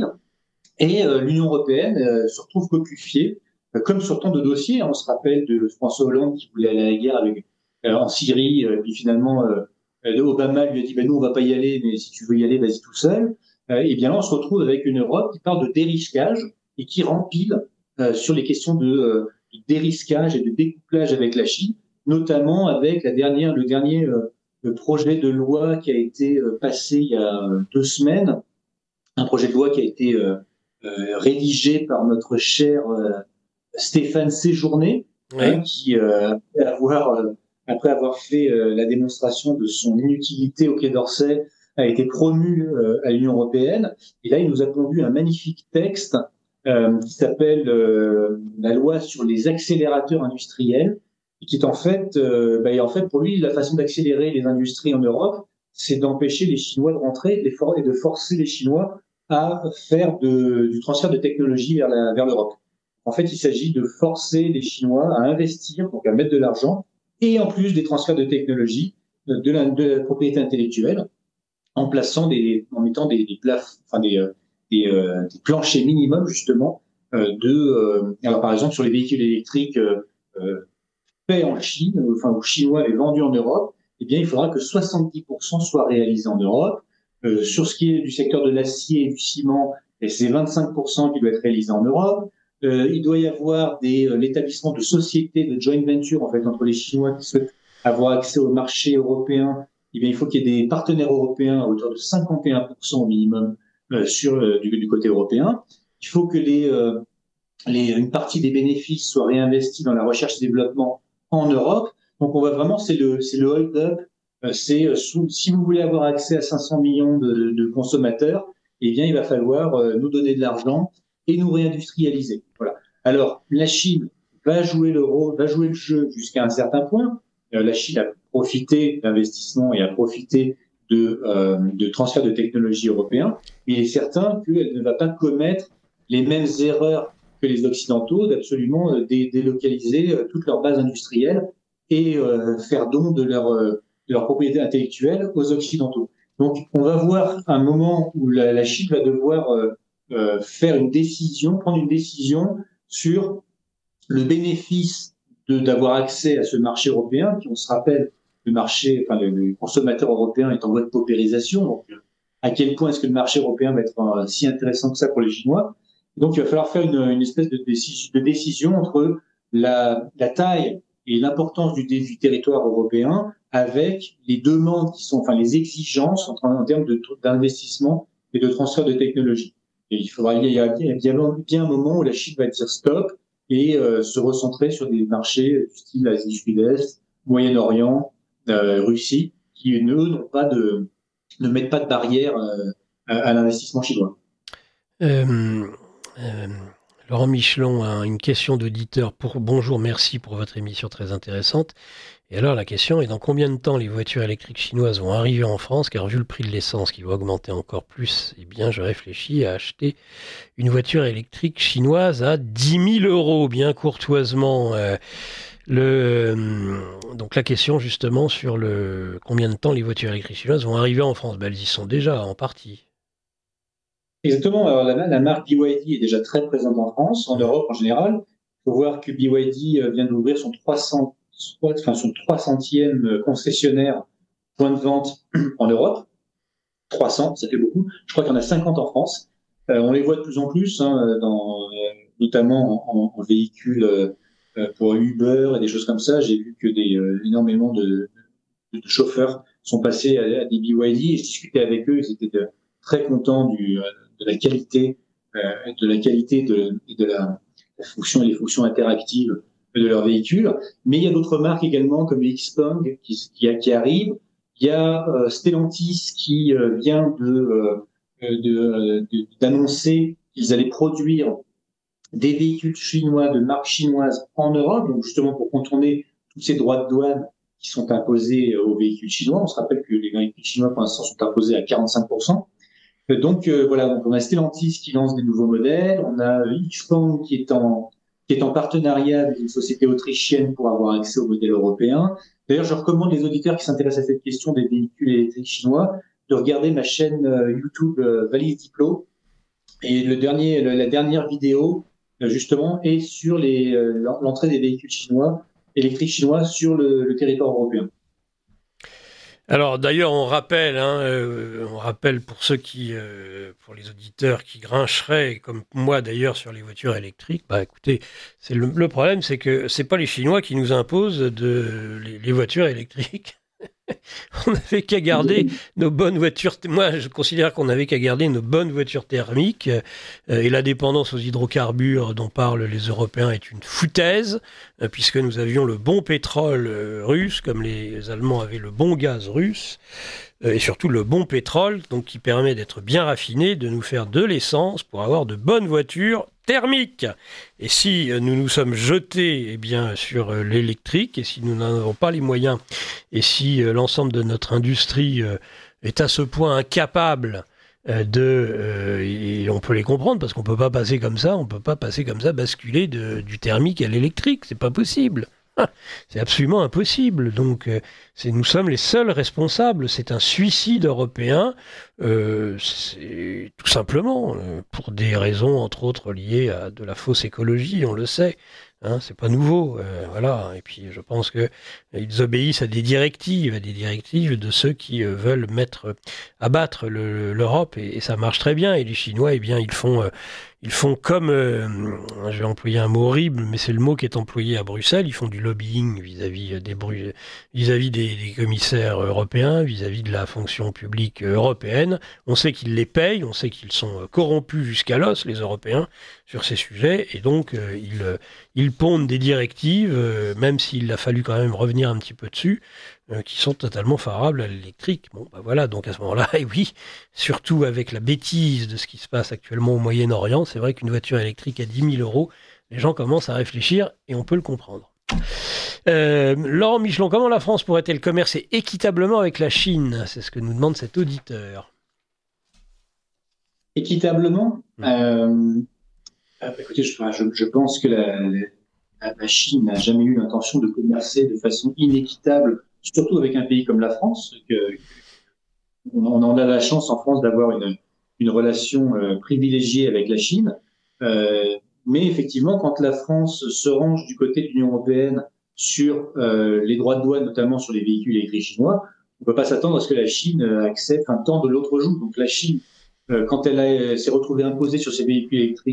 Et euh, l'Union européenne euh, se retrouve cocufiée, euh, comme sur tant de dossiers. On se rappelle de François Hollande qui voulait aller à la guerre avec, euh, en Syrie, euh, puis finalement euh, Obama lui a dit ben nous on va pas y aller, mais si tu veux y aller, vas-y tout seul. Euh, et bien là on se retrouve avec une Europe qui parle de dérisquage et qui rempile euh, sur les questions de, euh, de dérisquage et de découplage avec la Chine, notamment avec la dernière, le dernier euh, le projet de loi qui a été euh, passé il y a deux semaines, un projet de loi qui a été euh, euh, rédigé par notre cher euh, Stéphane Séjourné, Oui. hein, qui, euh, après, avoir, euh, après avoir fait euh, la démonstration de son inutilité au Quai d'Orsay, a été promu euh, à l'Union européenne. Et là, il nous a pondu un magnifique texte euh, qui s'appelle euh, la loi sur les accélérateurs industriels, et qui est en fait, euh, bah, et en fait, pour lui, la façon d'accélérer les industries en Europe, c'est d'empêcher les Chinois de rentrer et de, for- et de forcer les Chinois à faire de, du transfert de technologie vers, la, vers l'Europe. En fait, il s'agit de forcer les Chinois à investir, donc à mettre de l'argent, et en plus des transferts de technologie, de la, de la propriété intellectuelle, en plaçant des, en mettant des, des plafs, enfin des, des, euh, des planchers minimums justement euh, de, euh, alors par exemple sur les véhicules électriques euh, euh, faits en Chine, enfin ou chinois et vendus en Europe, eh bien il faudra que soixante-dix pour cent soient réalisés en Europe. Euh, sur ce qui est du secteur de l'acier et du ciment, et c'est vingt-cinq pour cent qui doit être réalisé en Europe. Euh, il doit y avoir des, euh, l'établissement de sociétés de joint venture en fait entre les Chinois qui souhaitent avoir accès au marché européen. Eh bien, il faut qu'il y ait des partenaires européens à hauteur de cinquante et un pour cent au minimum euh, sur euh, du, du côté européen. Il faut que les, euh, les, une partie des bénéfices soit réinvestie dans la recherche et développement en Europe. Donc, on voit vraiment, c'est le, c'est le hold-up. Euh, c'est euh, sous, si vous voulez avoir accès à cinq cents millions de, de consommateurs, eh bien, il va falloir euh, nous donner de l'argent et nous réindustrialiser. Voilà. Alors, la Chine va jouer le rôle, va jouer le jeu jusqu'à un certain point. Euh, la Chine a profité d'investissements et a profité de, euh, de transferts de technologies européens. Il est certain qu'elle ne va pas commettre les mêmes erreurs que les Occidentaux, d'absolument euh, dé- délocaliser euh, toute leur base industrielle et euh, faire don de leur, euh, de leur propriété intellectuelle aux Occidentaux. Donc, on va voir un moment où la, la Chine va devoir euh, euh, faire une décision, prendre une décision sur le bénéfice de, d'avoir accès à ce marché européen, qui, on se rappelle, le marché, enfin, le, le consommateur européen est en voie de paupérisation. Donc, à quel point est-ce que le marché européen va être euh, si intéressant que ça pour les Chinois? Donc, il va falloir faire une, une espèce de décision, de décision entre la, la taille et l'importance du, du territoire européen avec les demandes qui sont, enfin, les exigences en, en termes de, d'investissement et de transfert de technologie. Et il faudra, il y a bien, bien, bien un moment où la Chine va dire stop et euh, se recentrer sur des marchés du style Asie Sud-Est, Moyen-Orient, euh, Russie, qui, eux, n'ont pas de, ne mettent pas de barrière euh, à, à l'investissement chinois. Euh, euh, Laurent Michelon a une question d'auditeur. Pour bonjour, merci pour votre émission très intéressante. Et alors la question est dans combien de temps les voitures électriques chinoises vont arriver en France? Car vu le prix de l'essence qui va augmenter encore plus, eh bien je réfléchis à acheter une voiture électrique chinoise à dix mille euros, bien courtoisement. Euh, le, euh, donc la question justement sur le combien de temps les voitures électriques chinoises vont arriver en France. Ben, elles y sont déjà en partie. Exactement. Alors, la, la marque B Y D est déjà très présente en France, en Europe en général. Il faut voir que B Y D vient d'ouvrir son trois cents, enfin, son trois centième concessionnaire point de vente en Europe. trois cents, ça fait beaucoup. Je crois qu'il y en a cinquante en France. Euh, on les voit de plus en plus, hein, dans, euh, notamment en, en, en véhicules euh, pour Uber et des choses comme ça. J'ai vu que des, euh, énormément de, de, de chauffeurs sont passés à, à des B Y D et je discutais avec eux. Ils étaient de, très contents du, de la qualité, euh, de la qualité de, de la, la fonction et les fonctions interactives de leur véhicule. Mais il y a d'autres marques également comme Xpeng qui, qui, qui arrivent. Il y a euh, Stellantis qui euh, vient de, euh, de, de, d'annoncer qu'ils allaient produire des véhicules chinois de marque chinoise en Europe, donc justement pour contourner tous ces droits de douane qui sont imposés aux véhicules chinois. On se rappelle que les véhicules chinois pour l'instant sont imposés à quarante-cinq pour cent. Donc euh, voilà, donc on a Stellantis qui lance des nouveaux modèles, on a Xpeng qui est en qui est en partenariat avec une société autrichienne pour avoir accès aux modèles européens. D'ailleurs, je recommande les auditeurs qui s'intéressent à cette question des véhicules électriques chinois de regarder ma chaîne euh, YouTube euh, Valise Diplo. Et le dernier, le, la dernière vidéo, euh, justement, est sur les, euh, l'entrée des véhicules chinois, électriques chinois sur le, le territoire européen. Alors d'ailleurs, on rappelle, hein, euh, on rappelle pour ceux qui, euh, pour les auditeurs qui grincheraient, comme moi d'ailleurs sur les voitures électriques, bah écoutez, c'est le, le problème, c'est que c'est pas les Chinois qui nous imposent de les, les voitures électriques. On n'avait qu'à garder nos bonnes voitures. Moi, je considère qu'on n'avait qu'à garder nos bonnes voitures thermiques euh, et la dépendance aux hydrocarbures dont parlent les Européens est une foutaise, euh, puisque nous avions le bon pétrole euh, russe, comme les Allemands avaient le bon gaz russe, euh, et surtout le bon pétrole, donc qui permet d'être bien raffiné, de nous faire de l'essence pour avoir de bonnes voitures thermique. Et si nous nous sommes jetés eh bien, sur l'électrique, et si nous n'en avons pas les moyens, et si euh, l'ensemble de notre industrie euh, est à ce point incapable euh, de... Euh, et on peut les comprendre, parce qu'on peut pas passer comme ça, on peut pas passer comme ça, basculer de, du thermique à l'électrique, c'est pas possible. C'est absolument impossible. Donc, euh, c'est, nous sommes les seuls responsables. C'est un suicide européen, euh, c'est tout simplement euh, pour des raisons, entre autres, liées à de la fausse écologie. On le sait. Hein, c'est pas nouveau, euh, voilà. Et puis, je pense que ils obéissent à des directives, à des directives de ceux qui euh, veulent mettre, abattre le, l'Europe, et, et ça marche très bien. Et les Chinois, eh bien, ils font. Euh, Ils font comme, euh, je vais employer un mot horrible, mais c'est le mot qui est employé à Bruxelles, ils font du lobbying vis-à-vis des, bru- vis-à-vis des, des commissaires européens, vis-à-vis de la fonction publique européenne. On sait qu'ils les payent, on sait qu'ils sont corrompus jusqu'à l'os, les Européens, sur ces sujets, et donc euh, ils, ils pondent des directives, euh, même s'il a fallu quand même revenir un petit peu dessus, euh, qui sont totalement favorables à l'électrique. Bon, bah voilà, donc à ce moment-là, et oui, surtout avec la bêtise de ce qui se passe actuellement au Moyen-Orient, c'est vrai qu'une voiture électrique à dix mille euros, les gens commencent à réfléchir et on peut le comprendre. Euh, Laurent Michelon, comment la France pourrait-elle commercer équitablement avec la Chine? C'est ce que nous demande cet auditeur. Équitablement mmh. euh, Écoutez, je, je, je pense que la, la, la Chine n'a jamais eu l'intention de commercer de façon inéquitable, surtout avec un pays comme la France, que, on en a la chance en France d'avoir une, une relation euh, privilégiée avec la Chine. Euh, mais effectivement, quand la France se range du côté de l'Union européenne sur euh, les droits de douane, notamment sur les véhicules électriques chinois, on ne peut pas s'attendre à ce que la Chine accepte un temps de l'autre joue. Donc la Chine, euh, quand elle a, s'est retrouvée imposée sur ses véhicules électriques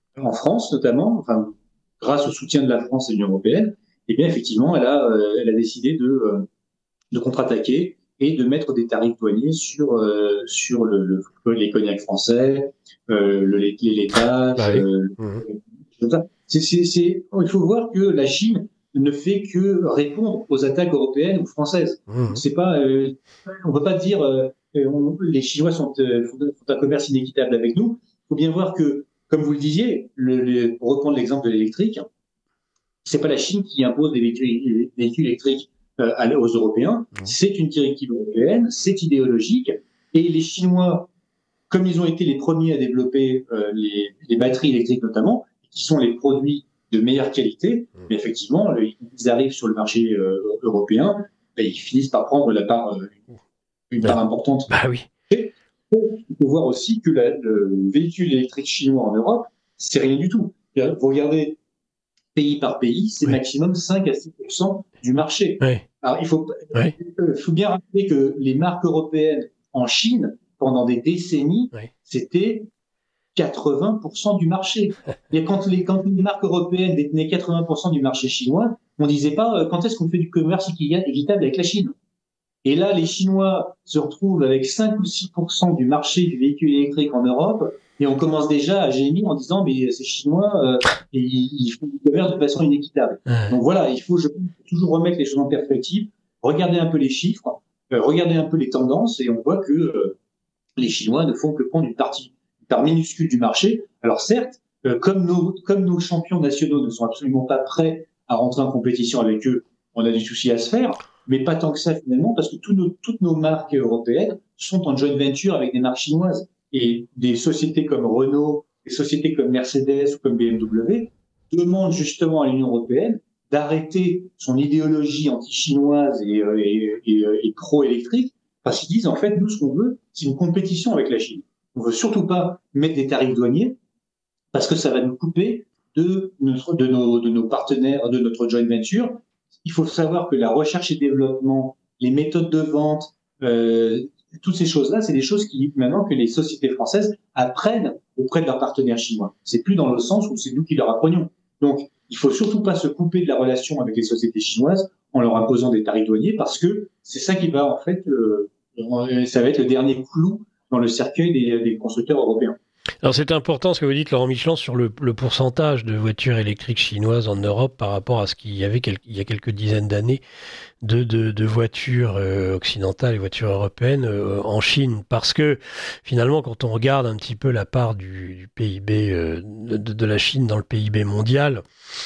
en France notamment, enfin, grâce au soutien de la France et de l'Union européenne, eh bien effectivement, elle a, euh, elle a décidé de, euh, de contre-attaquer et de mettre des tarifs douaniers sur euh, sur le, le, les cognacs français, euh, le, les, les laitages. Bah oui. Euh, Mmh. c'est, c'est, c'est, il faut voir que la Chine ne fait que répondre aux attaques européennes ou françaises. Mmh. C'est pas, euh, on peut pas dire euh, on, les Chinois sont, euh, font un commerce inéquitable avec nous. Il faut bien voir que, comme vous le disiez, le, le, pour reprendre l'exemple de l'électrique, c'est pas la Chine qui impose des véhicules, des véhicules électriques euh, aux Européens. Mmh. C'est une directive européenne, c'est idéologique, et les Chinois, comme ils ont été les premiers à développer euh, les, les batteries électriques notamment, qui sont les produits de meilleure qualité, Mmh. mais effectivement, ils arrivent sur le marché euh, européen, et ils finissent par prendre la part, euh, une part importante. Bah oui. Et il faut voir aussi que la, le véhicule électrique chinois en Europe, c'est rien du tout. Vous regardez pays par pays, c'est Oui. maximum cinq à six pour cent du marché. Oui. Alors, il faut, Oui. euh, faut bien rappeler que les marques européennes en Chine, pendant des décennies, Oui. c'était quatre-vingts pour cent du marché. Et quand les, quand les marques européennes détenaient quatre-vingts pour cent du marché chinois, on disait pas euh, quand est-ce qu'on fait du commerce équitable avec la Chine. Et là, les Chinois se retrouvent avec cinq ou six pour cent du marché du véhicule électrique en Europe, et on commence déjà à gémir en disant mais ces Chinois, euh, ils, ils font du commerce de façon inéquitable. Ouais. Donc voilà, il faut je, toujours remettre les choses en perspective, regarder un peu les chiffres, euh, regarder un peu les tendances, et on voit que euh, les Chinois ne font que prendre une partie, une part minuscule du marché. Alors certes, euh, comme nos comme nos champions nationaux ne sont absolument pas prêts à rentrer en compétition avec eux, on a du souci à se faire, mais pas tant que ça finalement, parce que tous nos, toutes nos marques européennes sont en joint venture avec des marques chinoises. Et des sociétés comme Renault, des sociétés comme Mercedes ou comme B M W demandent justement à l'Union européenne d'arrêter son idéologie anti-chinoise et, euh, et, et, et pro-électrique, parce qu'ils disent en fait, nous, ce qu'on veut, c'est une compétition avec la Chine. On veut surtout pas mettre des tarifs douaniers, parce que ça va nous couper de, notre, de, nos, de nos partenaires, de notre joint venture. Il faut savoir que la recherche et développement, les méthodes de vente, euh, toutes ces choses-là, c'est des choses qui, maintenant, que les sociétés françaises apprennent auprès de leurs partenaires chinois. C'est plus dans le sens où c'est nous qui leur apprenions. Donc, il faut surtout pas se couper de la relation avec les sociétés chinoises en leur imposant des tarifs douaniers, parce que c'est ça qui va, en fait, euh, ça va être le dernier clou dans le cercueil des, des constructeurs européens. Alors c'est important ce que vous dites, Laurent Michelin, sur le, le pourcentage de voitures électriques chinoises en Europe par rapport à ce qu'il y avait quel, il y a quelques dizaines d'années de, de, de voitures euh, occidentales et voitures européennes euh, en Chine. Parce que finalement, quand on regarde un petit peu la part du, du P I B euh, de, de la Chine dans le P I B mondial,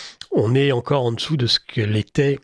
on est encore en dessous de ce qu'elle était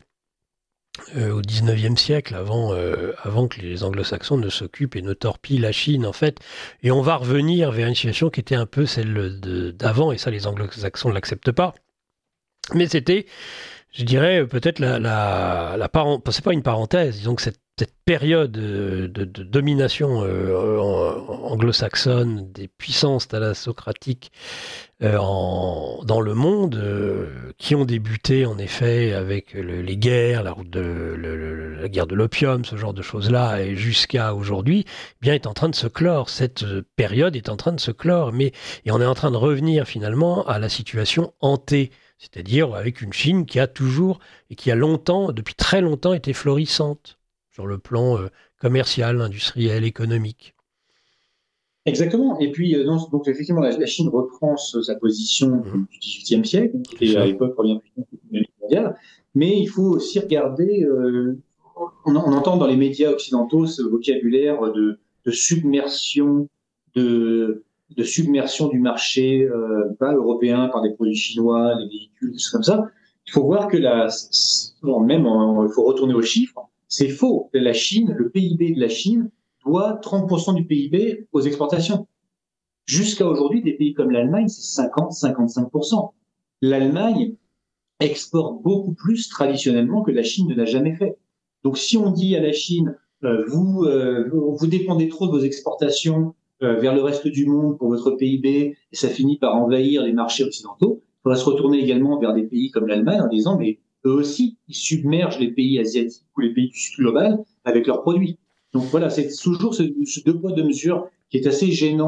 Euh, au dix-neuvième siècle, avant, euh, avant que les anglo-saxons ne s'occupent et ne torpillent la Chine, en fait. Et on va revenir vers une situation qui était un peu celle de, d'avant, et ça, les anglo-saxons ne l'acceptent pas. Mais c'était, je dirais, peut-être la, la, la parent... c'est pas une parenthèse, disons que cette, cette période de, de, de domination euh, anglo-saxonne des puissances thalassocratiques Euh, en, dans le monde, euh, qui ont débuté en effet avec le, les guerres, la route de le, le, la guerre de l'opium, ce genre de choses-là, et jusqu'à aujourd'hui, eh bien est en train de se clore. Cette période est en train de se clore, mais et on est en train de revenir finalement à la situation hantée, c'est-à-dire avec une Chine qui a toujours et qui a longtemps, depuis très longtemps, été florissante sur le plan euh, commercial, industriel, économique. Exactement. Et puis, euh, donc, donc, effectivement, la, la Chine reprend ce, sa position Mmh. du dix-huitième siècle, qui était à l'époque première puissance économique mondiale. Mais il faut aussi regarder, euh, on, on entend dans les médias occidentaux ce vocabulaire de, de submersion, de, de submersion du marché euh, pas européen par des produits chinois, des véhicules, des choses comme ça. Il faut voir que la, même, il faut retourner aux chiffres. C'est faux. La Chine, le P I B de la Chine doit trente pour cent du P I B aux exportations. Jusqu'à aujourd'hui, des pays comme l'Allemagne, c'est cinquante à cinquante-cinq pour cent. L'Allemagne exporte beaucoup plus traditionnellement que la Chine ne l'a jamais fait. Donc si on dit à la Chine, euh, vous, euh, vous dépendez trop de vos exportations euh, vers le reste du monde pour votre P I B, et ça finit par envahir les marchés occidentaux, il faudra se retourner également vers des pays comme l'Allemagne en disant, mais eux aussi, ils submergent les pays asiatiques ou les pays du sud global avec leurs produits. Donc voilà, c'est toujours ce, ce deux poids deux mesures qui est assez gênant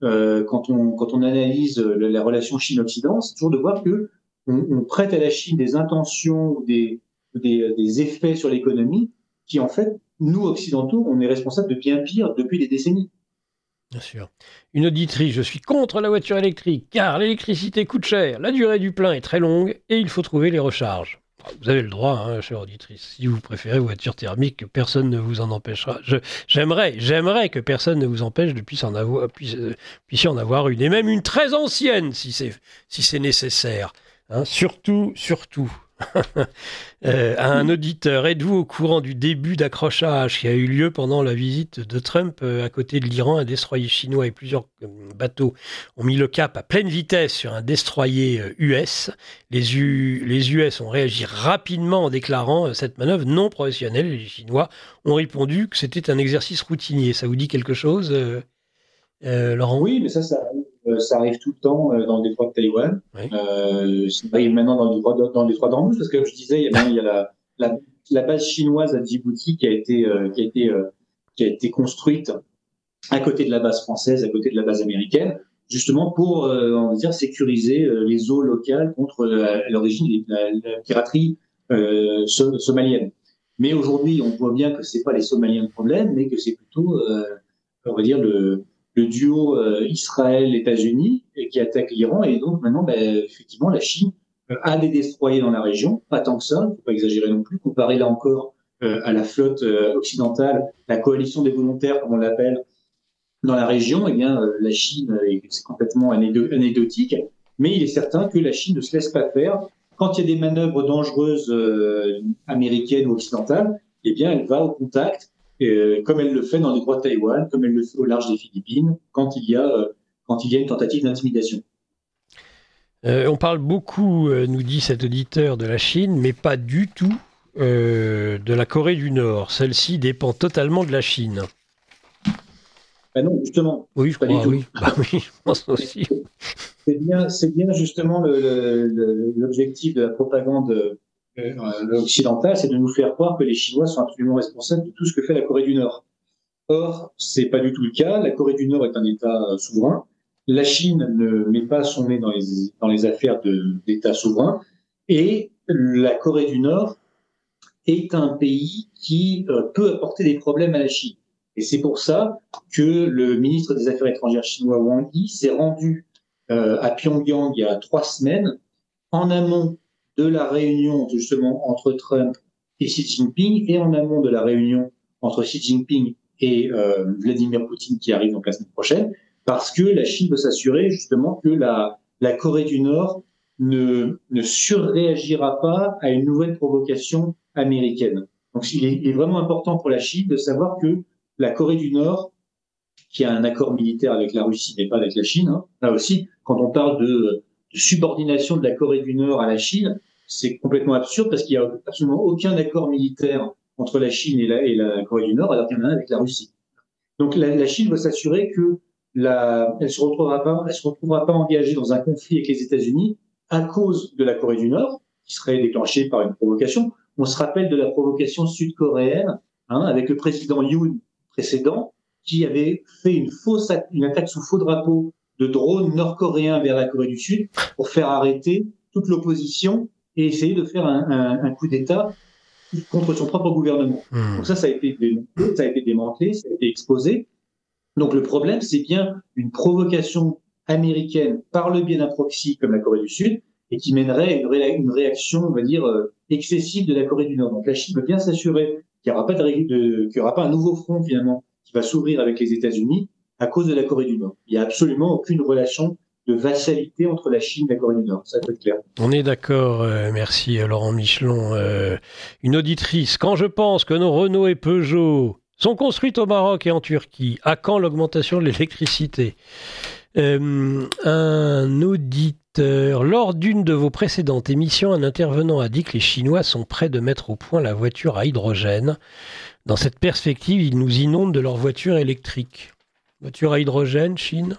euh, quand on quand on analyse la, la relation Chine-Occident, c'est toujours de voir que on, on prête à la Chine des intentions ou des, des des effets sur l'économie qui en fait nous occidentaux on est responsables de bien pire depuis des décennies. Bien sûr. Une auditrice, je suis contre la voiture électrique car l'électricité coûte cher, la durée du plein est très longue et il faut trouver les recharges. Vous avez le droit, hein, chère auditrice. Si vous préférez voiture thermique, personne ne vous en empêchera. Je, j'aimerais, j'aimerais que personne ne vous empêche de puisse en avoir, puisse, euh, puissiez en avoir une, et même une très ancienne si c'est, si c'est nécessaire. Hein, surtout, surtout. euh, à un auditeur, êtes-vous au courant du début d'accrochage qui a eu lieu pendant la visite de Trump euh, à côté de l'Iran? Un destroyer chinois et plusieurs euh, bateaux ont mis le cap à pleine vitesse sur un destroyer euh, U S. Les, U, les U S ont réagi rapidement en déclarant euh, cette manœuvre non professionnelle et les Chinois ont répondu que c'était un exercice routinier. Ça vous dit quelque chose, euh, euh, Laurent? Oui, mais ça, ça arrive, euh, ça arrive tout le temps euh, dans le détroit de Taïwan. Oui. Euh, ça arrive maintenant dans le détroit de- dans le détroit d'Ormuz, parce que comme je disais, il y a, maintenant, il y a la, la, la base chinoise à Djibouti qui a été, euh, qui a été, euh, qui a été construite à côté de la base française, à côté de la base américaine, justement pour, euh, on va dire, sécuriser euh, les eaux locales contre la- l'origine de la, la piraterie euh, so- somalienne. Mais aujourd'hui, on voit bien que c'est pas les Somaliens le problème, mais que c'est plutôt, euh, on va dire, le, le duo euh, Israël-États-Unis et qui attaque l'Iran. Et donc maintenant, ben, effectivement, la Chine euh, a des destroyers dans la région, pas tant que ça, faut pas exagérer non plus, comparé là encore euh, à la flotte euh, occidentale, la coalition des volontaires, comme on l'appelle, dans la région, eh bien, euh, la Chine, euh, c'est complètement anédo- anecdotique, mais il est certain que la Chine ne se laisse pas faire. Quand il y a des manœuvres dangereuses euh, américaines ou occidentales, eh bien, elle va au contact, euh, comme elle le fait dans les détroit de Taïwan, comme elle le fait au large des Philippines, quand il y a, euh, quand il y a une tentative d'intimidation. Euh, on parle beaucoup, euh, nous dit cet auditeur, de la Chine, mais pas du tout euh, de la Corée du Nord. Celle-ci dépend totalement de la Chine. Ben non, justement, Oui, je pas du crois, tout. oui. Bah oui, je pense aussi. C'est bien, c'est bien justement le- le- le- l'objectif de la propagande euh, occidentale, c'est de nous faire croire que les Chinois sont absolument responsables de tout ce que fait la Corée du Nord. Or, c'est pas du tout le cas. La Corée du Nord est un État euh, souverain. La Chine ne met pas son nez dans les, dans les affaires de- d'États souverains. Et la Corée du Nord est un pays qui euh, peut apporter des problèmes à la Chine. Et c'est pour ça que le ministre des Affaires étrangères chinois Wang Yi s'est rendu euh, à Pyongyang il y a trois semaines en amont de la réunion justement entre Trump et Xi Jinping et en amont de la réunion entre Xi Jinping et euh, Vladimir Poutine qui arrive donc la semaine prochaine, parce que la Chine veut s'assurer justement que la, la Corée du Nord ne, ne surréagira pas à une nouvelle provocation américaine. Donc il est, il est vraiment important pour la Chine de savoir que la Corée du Nord, qui a un accord militaire avec la Russie, mais pas avec la Chine, hein, là aussi, quand on parle de, de subordination de la Corée du Nord à la Chine, c'est complètement absurde parce qu'il n'y a absolument aucun accord militaire entre la Chine et la, et la Corée du Nord, alors qu'il y en a un avec la Russie. Donc la, la Chine veut s'assurer que la, elle se retrouvera pas, elle se retrouvera pas engagée dans un conflit avec les États-Unis à cause de la Corée du Nord, qui serait déclenchée par une provocation. On se rappelle de la provocation sud-coréenne, hein, avec le président Yoon précédent, qui avait fait une fausse, une attaque sous faux drapeau de drones nord-coréens vers la Corée du Sud pour faire arrêter toute l'opposition et essayer de faire un, un, un coup d'État contre son propre gouvernement. Hmm. Donc ça, ça a été démantelé, ça a été démantelé, ça a été exposé. Donc le problème, c'est bien une provocation américaine par le biais d'un proxy comme la Corée du Sud et qui mènerait à une, ré une réaction, on va dire, euh, excessive de la Corée du Nord. Donc la Chine veut bien s'assurer qu'il n'y aura pas de, de qu'il y aura pas un nouveau front finalement qui va s'ouvrir avec les États-Unis à cause de la Corée du Nord. Il n'y a absolument aucune relation de vassalité entre la Chine et la Corée du Nord. Ça peut être clair. On est d'accord, euh, merci euh, Laurent Michelon. Euh, une auditrice, quand je pense que nos Renault et Peugeot sont construites au Maroc et en Turquie, à quand l'augmentation de l'électricité? euh, Un auditeur, lors d'une de vos précédentes émissions, un intervenant a dit que les Chinois sont prêts de mettre au point la voiture à hydrogène. Dans cette perspective, ils nous inondent de leurs voitures électriques. Voiture à hydrogène, Chine?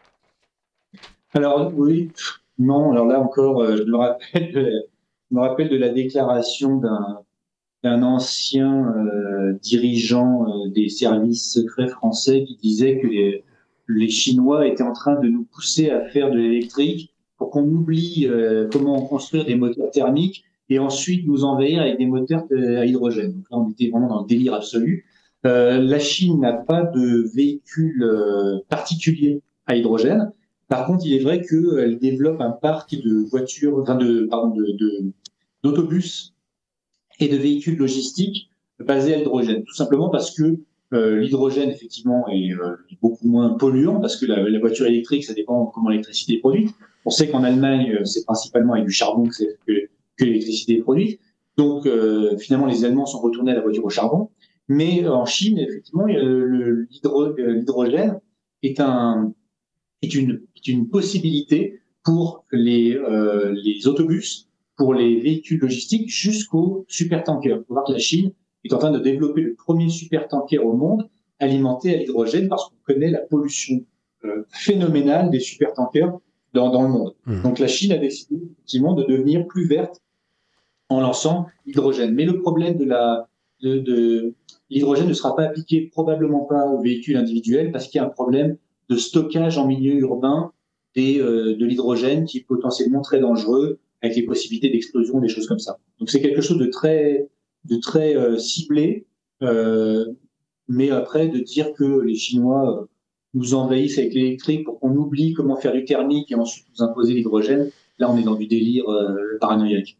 Alors oui, non. Alors là encore, euh, je me rappelle de la, je me rappelle de la déclaration d'un d'un ancien euh, dirigeant euh, des services secrets français qui disait que les, les Chinois étaient en train de nous pousser à faire de l'électrique pour qu'on oublie euh, comment construire des moteurs thermiques et ensuite nous envahir avec des moteurs à hydrogène. Donc là, on était vraiment dans le délire absolu. Euh, la Chine n'a pas de véhicule euh, particulier à hydrogène. Par contre, il est vrai qu'elle développe un parc de voitures, enfin de, pardon, de, de, d'autobus et de véhicules logistiques basés à l'hydrogène. Tout simplement parce que euh, l'hydrogène, effectivement, est, euh, est beaucoup moins polluant, parce que la, la voiture électrique, ça dépend de comment l'électricité est produite. On sait qu'en Allemagne, c'est principalement avec du charbon que, que, que l'électricité est produite. Donc, euh, finalement, les Allemands sont retournés à la voiture au charbon. Mais euh, en Chine, effectivement, le, l'hydro, l'hydrogène est, un, est, une, est une possibilité pour les, euh, les autobus, pour les véhicules logistiques, jusqu'aux supertankers. Il faut voir que la Chine est en train de développer le premier supertanker au monde alimenté à l'hydrogène, parce qu'on connaît la pollution euh, phénoménale des supertankers dans, dans le monde. Mmh. Donc la Chine a décidé effectivement de devenir plus verte en lançant l'hydrogène. Mais le problème de la de, de l'hydrogène ne sera pas appliqué probablement pas aux véhicules individuels, parce qu'il y a un problème de stockage en milieu urbain des, euh, de l'hydrogène qui est potentiellement très dangereux, avec les possibilités d'explosion, des choses comme ça. Donc c'est quelque chose de très de très euh, ciblé, euh, mais après de dire que les Chinois euh, nous envahissent avec l'électrique pour qu'on oublie comment faire du thermique et ensuite nous imposer l'hydrogène, là on est dans du délire euh, paranoïaque.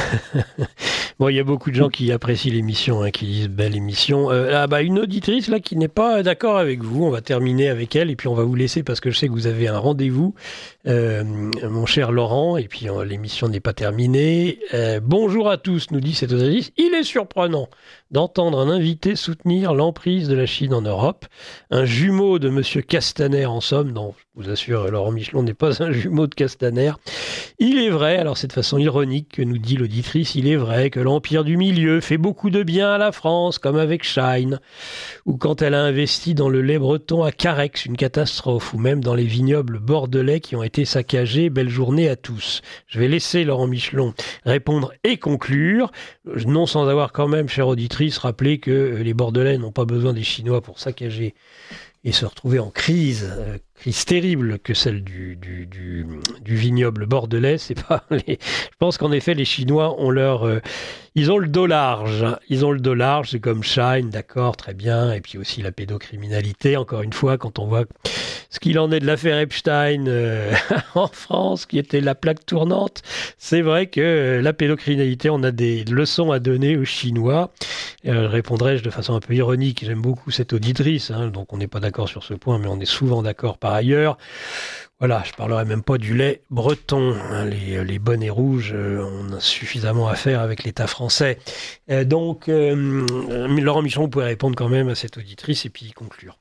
Bon, il y a beaucoup de gens qui apprécient l'émission, hein, qui disent belle émission. Euh, ah bah une auditrice là qui n'est pas d'accord avec vous. On va terminer avec elle et puis on va vous laisser parce que je sais que vous avez un rendez-vous, euh, mon cher Laurent. Et puis euh, l'émission n'est pas terminée. Euh, bonjour à tous, nous dit cette auditrice. Il est surprenant d'entendre un invité soutenir l'emprise de la Chine en Europe. Un jumeau de Monsieur Castaner en somme. Non, je vous assure, Laurent Michelon n'est pas un jumeau de Castaner. Il est vrai, alors c'est de façon ironique que nous dit l'auditrice, il est vrai que l'Empire du Milieu fait beaucoup de bien à la France, comme avec Shine, ou quand elle a investi dans le lait breton à Carex, une catastrophe, ou même dans les vignobles bordelais qui ont été saccagés. Belle journée à tous. Je vais laisser Laurent Michelon répondre et conclure, non sans avoir quand même, chère auditrice, rappelé que les Bordelais n'ont pas besoin des Chinois pour saccager et se retrouver en crise, euh, crise terrible que celle du, du, du, du vignoble bordelais. C'est pas les... Je pense qu'en effet, les Chinois ont leur... Euh, ils ont le dos large. Hein. Ils ont le dos large, c'est comme Shine, d'accord, très bien. Et puis aussi la pédocriminalité, encore une fois, quand on voit ce qu'il en est de l'affaire Epstein euh, en France, qui était la plaque tournante, c'est vrai que euh, la pédocriminalité, on a des leçons à donner aux Chinois. Euh, répondrai-je de façon un peu ironique, j'aime beaucoup cette auditrice, hein, donc on n'est pas d'accord sur ce point, mais on est souvent d'accord par ailleurs. Voilà, je parlerai même pas du lait breton. Hein, les, les bonnets rouges, euh, on a suffisamment à faire avec l'État français. Euh, donc, euh, Laurent Michelon, vous pouvez répondre quand même à cette auditrice et puis conclure.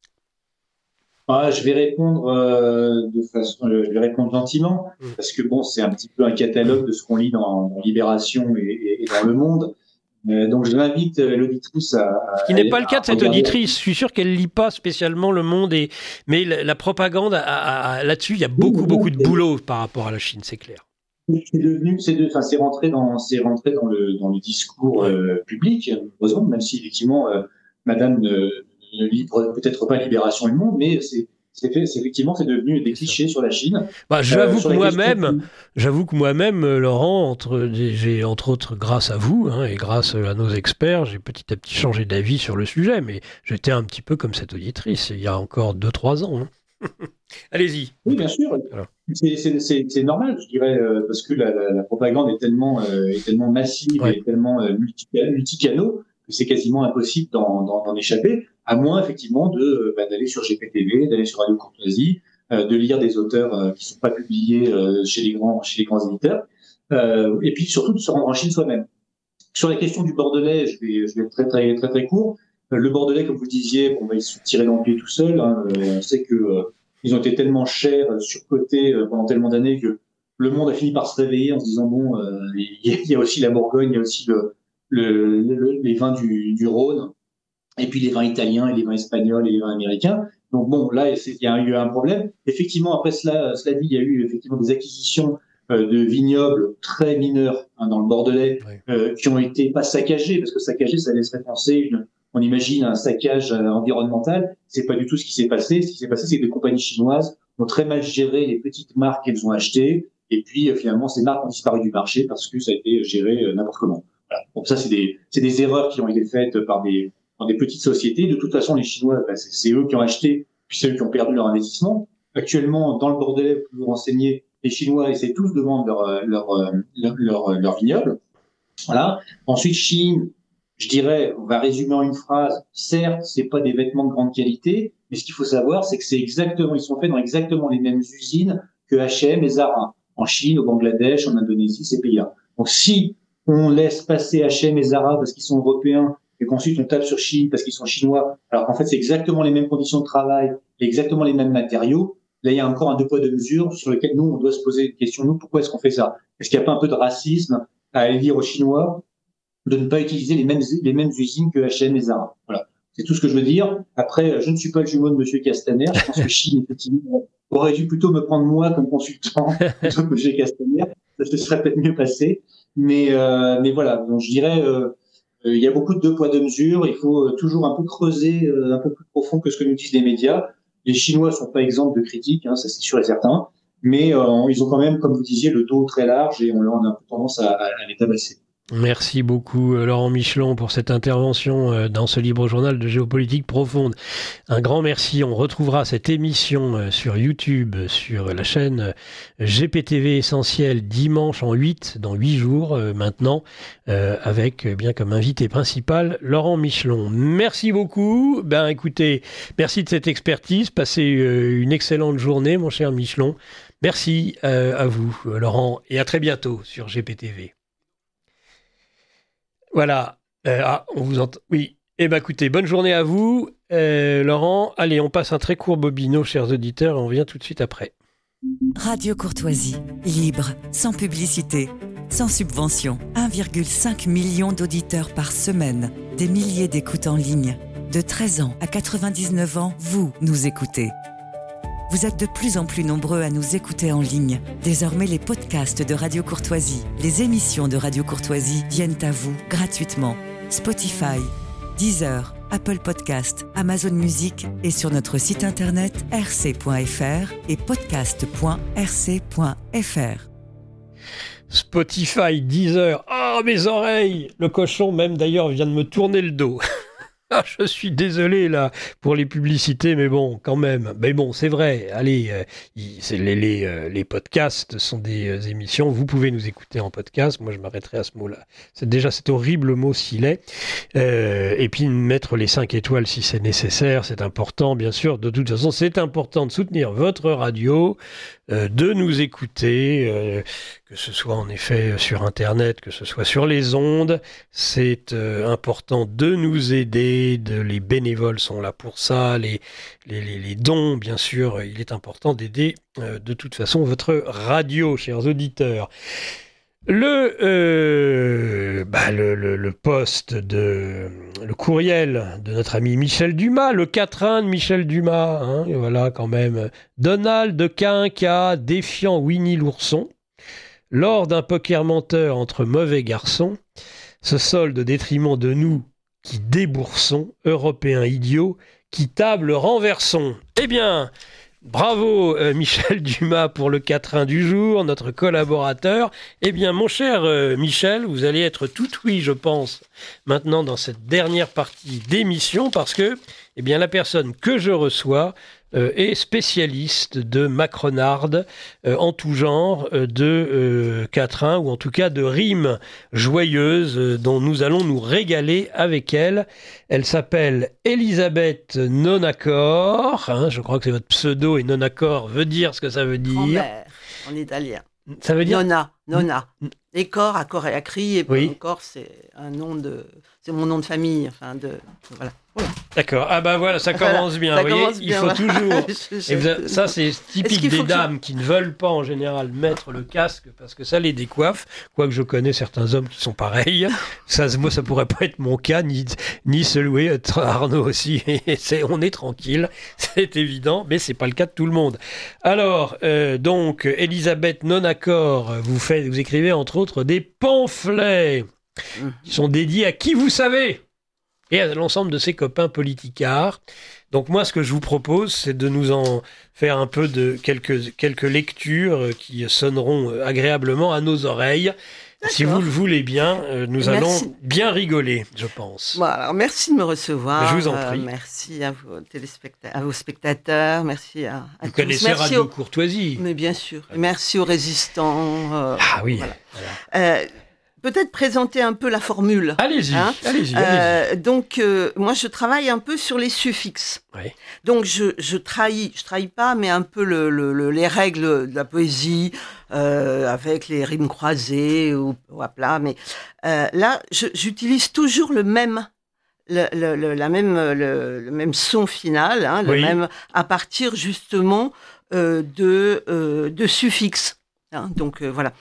Ah, je vais répondre euh, de façon, je vais répondre gentiment, mmh. parce que bon, c'est un petit peu un catalogue de ce qu'on lit dans, dans Libération et, et, et dans Le Monde. Euh, donc, je l'invite l'auditrice à... à Ce qui n'est pas le cas de cette regarder. auditrice. Je suis sûr qu'elle ne lit pas spécialement Le Monde, et... mais la, la propagande, à, à, à, là-dessus, il y a beaucoup, oui, beaucoup de boulot par rapport à la Chine, c'est clair. C'est devenu, c'est, de, enfin, c'est rentré dans, c'est rentré dans le, dans le discours euh, public, heureusement, même si effectivement, euh, Madame ne, ne lit peut-être pas Libération et Le Monde, mais c'est, c'est, fait, c'est effectivement, c'est devenu des clichés sur la Chine. Bah, j'avoue euh, que moi-même, questions... j'avoue que moi-même, Laurent, entre, j'ai entre autres grâce à vous hein, et grâce à nos experts, j'ai petit à petit changé d'avis sur le sujet, mais j'étais un petit peu comme cette auditrice il y a encore deux trois ans. Hein. Allez-y. Oui, bien sûr. C'est, c'est, c'est, c'est normal, je dirais, euh, parce que la, la, la propagande est tellement, euh, est tellement massive ouais. et tellement euh, multicanaux que c'est quasiment impossible d'en, d'en, d'en échapper, à moins effectivement de euh, bah, d'aller sur G P T V, d'aller sur Radio Courtoisie, euh, de lire des auteurs euh, qui sont pas publiés euh, chez les grands, chez les grands éditeurs, euh, et puis surtout de se rendre en Chine soi-même. Sur la question du Bordelais, je vais, je vais être très très très très court. Le Bordelais, comme vous le disiez, bon, bah, ils se sont tirés dans le pied tout seuls. Hein. On sait que euh, ils ont été tellement chers, surcotés euh, pendant tellement d'années que le monde a fini par se réveiller en se disant bon, euh, il y, y a aussi la Bourgogne, il y a aussi le, le, le, les vins du, du Rhône, et puis les vins italiens, et les vins espagnols, et les vins américains. Donc bon, là, il y a eu un problème. Effectivement, après cela, cela dit, il y a eu effectivement des acquisitions euh, de vignobles très mineurs hein, dans le Bordelais, oui. euh, qui ont été pas saccagés, parce que saccagés, ça laisserait penser une on imagine un saccage euh, environnemental. C'est pas du tout ce qui s'est passé. Ce qui s'est passé, c'est que des compagnies chinoises ont très mal géré les petites marques qu'elles ont achetées. Et puis, euh, finalement, ces marques ont disparu du marché parce que ça a été géré euh, n'importe comment. Voilà. Donc ça, c'est des, c'est des erreurs qui ont été faites par des, par des petites sociétés. De toute façon, les Chinois, bah, c'est, c'est eux qui ont acheté, puis c'est eux qui ont perdu leur investissement. Actuellement, dans le Bordelais, vous vous renseignez, les Chinois essaient tous de vendre leur, leur, leur, leur, leur vignoble. Voilà. Ensuite, Chine, je dirais, on va résumer en une phrase. Certes, c'est pas des vêtements de grande qualité, mais ce qu'il faut savoir, c'est que c'est exactement, ils sont faits dans exactement les mêmes usines que H et M et Zara. En Chine, au Bangladesh, en Indonésie, ces pays-là. Donc, si on laisse passer H et M et Zara parce qu'ils sont européens, et qu'ensuite on tape sur Chine parce qu'ils sont chinois, alors qu'en fait, c'est exactement les mêmes conditions de travail, exactement les mêmes matériaux, là, il y a encore un deux poids, deux mesures sur lequel nous, on doit se poser une question. Nous, pourquoi est-ce qu'on fait ça? Est-ce qu'il n'y a pas un peu de racisme à aller dire aux Chinois de ne pas utiliser les mêmes, les mêmes usines que H et M et Zara? Voilà. C'est tout ce que je veux dire. Après, je ne suis pas le jumeau de Monsieur Castaner. Je pense que Chine, effectivement, aurait dû plutôt me prendre moi comme consultant plutôt que Monsieur Castaner. Ça se serait peut-être mieux passé. Mais, euh, mais voilà. Donc, je dirais, euh, il y a beaucoup de deux poids, deux mesures. Il faut toujours un peu creuser, euh, un peu plus profond que ce que nous disent les médias. Les Chinois sont pas exempts de critiques, hein, ça c'est sûr et certain, mais euh, ils ont quand même, comme vous disiez, le dos très large et on, on a un peu tendance à, à, à les tabasser. Merci beaucoup Laurent Michelon pour cette intervention dans ce libre journal de géopolitique profonde. Un grand merci. On retrouvera cette émission sur YouTube, sur la chaîne G P T V Essentiel dimanche en huit, dans huit jours maintenant, avec bien comme invité principal Laurent Michelon. Merci beaucoup. Ben écoutez, merci de cette expertise. Passez une excellente journée, mon cher Michelon. Merci à vous, Laurent, et à très bientôt sur G P T V. Voilà. Euh, ah, on vous entend. Oui. Eh bien, écoutez, bonne journée à vous, euh, Laurent. Allez, on passe un très court bobino, chers auditeurs, et on revient tout de suite après. Radio Courtoisie, libre, sans publicité, sans subvention. un virgule cinq million d'auditeurs par semaine, des milliers d'écoutes en ligne. De treize ans à quatre-vingt-dix-neuf ans, vous nous écoutez. Vous êtes de plus en plus nombreux à nous écouter en ligne. Désormais, les podcasts de Radio Courtoisie, les émissions de Radio Courtoisie viennent à vous gratuitement. Spotify, Deezer, Apple Podcast, Amazon Music et sur notre site internet r c point f r et podcast point r c point f r. Spotify, Deezer, ah oh, mes oreilles! Le cochon même d'ailleurs vient de me tourner le dos. Ah, je suis désolé là pour les publicités, mais bon, quand même. Mais bon, c'est vrai. Allez, euh, c'est les, les, euh, les podcasts sont des euh, émissions. Vous pouvez nous écouter en podcast. Moi, je m'arrêterai à ce mot-là. C'est déjà cet horrible mot s'il est. Euh, et puis mettre les cinq étoiles si c'est nécessaire, c'est important, bien sûr. De toute façon, c'est important de soutenir votre radio, euh, de nous écouter, euh, que ce soit en effet sur Internet, que ce soit sur les ondes. C'est euh, important de nous aider. De, les bénévoles sont là pour ça, les, les, les, les dons, bien sûr, il est important d'aider euh, de toute façon votre radio, chers auditeurs. Le, euh, bah le, le, le poste de le courriel de notre ami Michel Dumas, le quatrain de Michel Dumas, hein, et voilà quand même. Donald Quinca défiant Winnie l'ourson. Lors d'un poker menteur entre mauvais garçons, se solde au détriment de nous qui déboursons, Européens idiots, qui table renversons. Eh bien, bravo euh, Michel Dumas pour le quatrain du jour, notre collaborateur. Eh bien, mon cher euh, Michel, vous allez être tout oui, je pense, maintenant dans cette dernière partie d'émission, parce que eh bien, la personne que je reçois euh, est spécialiste de macronarde euh, en tout genre, euh, de euh, quatrain, ou en tout cas de rimes joyeuses euh, dont nous allons nous régaler avec elle. Elle s'appelle Elisabeth Nonacor, hein, je crois que c'est votre pseudo, et Nonacor veut dire ce que ça veut dire. Grand-mère, en italien. Ça veut dire Nonna, Nonna. Et Cor, à Cor et à Cri, et oui. Cor, c'est un nom de, c'est mon nom de famille, enfin de, voilà. Voilà. D'accord. Ah ben voilà, ça commence bien. Ça vous voyez, commence il bien, faut ouais. toujours. je, je, Et vous avez, ça, c'est typique des dames je... qui ne veulent pas en général mettre le casque parce que ça les décoiffe. Quoique je connais certains hommes qui sont pareils. Ça, moi, ça pourrait pas être mon cas, ni ni celui de Arnaud aussi. C'est, on est tranquille, c'est évident, mais c'est pas le cas de tout le monde. Alors, euh, donc, Elisabeth Nonacor, vous faites, vous écrivez entre autres des pamphlets qui sont dédiés à qui vous savez. et à l'ensemble de ses copains politicards. Donc moi, ce que je vous propose, c'est de nous en faire un peu de quelques, quelques lectures qui sonneront agréablement à nos oreilles. D'accord. Si vous le voulez bien, nous merci. allons bien rigoler, je pense. Bon, alors merci de me recevoir. Je vous en prie. Euh, merci à vos téléspectateurs, à vos spectateurs, merci à, à vous tous. connaissez merci Radio aux... Courtoisie. Mais bien sûr. Et merci aux résistants. Euh, ah oui. Voilà. voilà. Euh, Peut-être présenter un peu la formule. Allez-y, hein allez-y. allez-y. Euh, donc, euh, moi, je travaille un peu sur les suffixes. Oui. Donc, je, je trahis, je trahis pas, mais un peu le, le, le, les règles de la poésie, euh, avec les rimes croisées ou, ou à plat. Mais euh, là, je, j'utilise toujours le même, le, le, le, la même, le, le même son final, hein, le oui. même à partir justement euh, de, euh, de suffixes. Hein, donc, euh, voilà.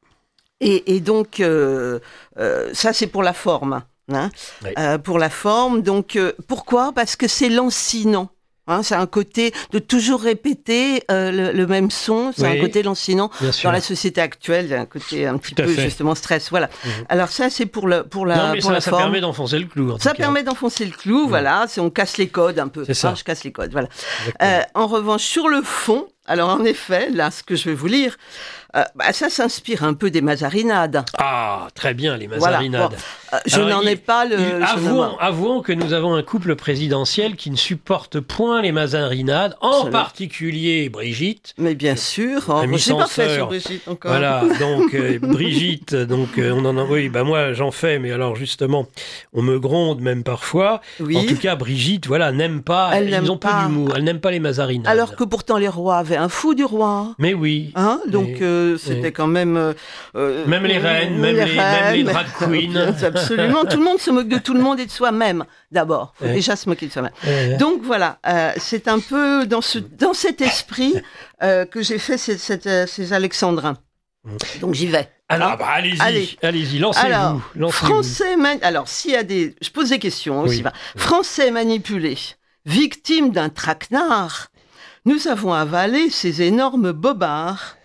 Et, et donc, euh, euh, ça, c'est pour la forme. Hein, oui. euh, pour la forme. Donc, euh, pourquoi ? Parce que c'est lancinant. Hein, c'est un côté de toujours répéter euh, le, le même son. C'est oui. un côté lancinant. Dans la société actuelle, il y a un côté un petit Tout peu, justement, stress. Voilà. Mmh. Alors, ça, c'est pour, le, pour la, non, mais pour ça, la ça forme. Ça permet d'enfoncer le clou. En ça tout cas. permet d'enfoncer le clou, mmh. voilà. C'est, on casse les codes un peu. C'est ça. Ah, je casse les codes, voilà. Euh, en revanche, sur le fond, alors en effet, là, ce que je vais vous lire, euh, bah, ça s'inspire un peu des Mazarinades. Ah, très bien, les Mazarinades. Voilà. Bon, euh, je Alors, n'en il, ai pas le... Il, avouons, avouons que nous avons un couple présidentiel qui ne supporte point les Mazarinades, en Absolument. particulier Brigitte. Mais bien sûr, oh, je n'ai pas fait sur Brigitte encore. Voilà, donc euh, Brigitte, donc euh, on en a... Oui, bah moi j'en fais, mais alors justement, on me gronde même parfois. Oui. En tout cas, Brigitte, voilà, n'aime pas, elle ils n'aime ont pas. peu d'humour, elle n'aime pas les Mazarinades. Alors que pourtant les rois avaient un fou du roi. Mais oui. Hein donc mais, euh, c'était mais... quand même... Euh, même les reines, même les, les, reines, même les drag queens. Absolument, tout le monde se moque de tout le monde et de soi-même, d'abord. Il faut ouais. déjà se moquer de soi-même. Ouais. Donc voilà, euh, c'est un peu dans, ce, dans cet esprit euh, que j'ai fait ces, ces, ces alexandrins. Donc j'y vais. Alors, hein bah, allez-y, allez. allez-y, lancez-vous. Alors, lancez-vous. Français, man... Alors, s'il y a des... Je pose des questions aussi. Oui. Français manipulé, victime d'un traquenard, nous avons avalé ces énormes bobards,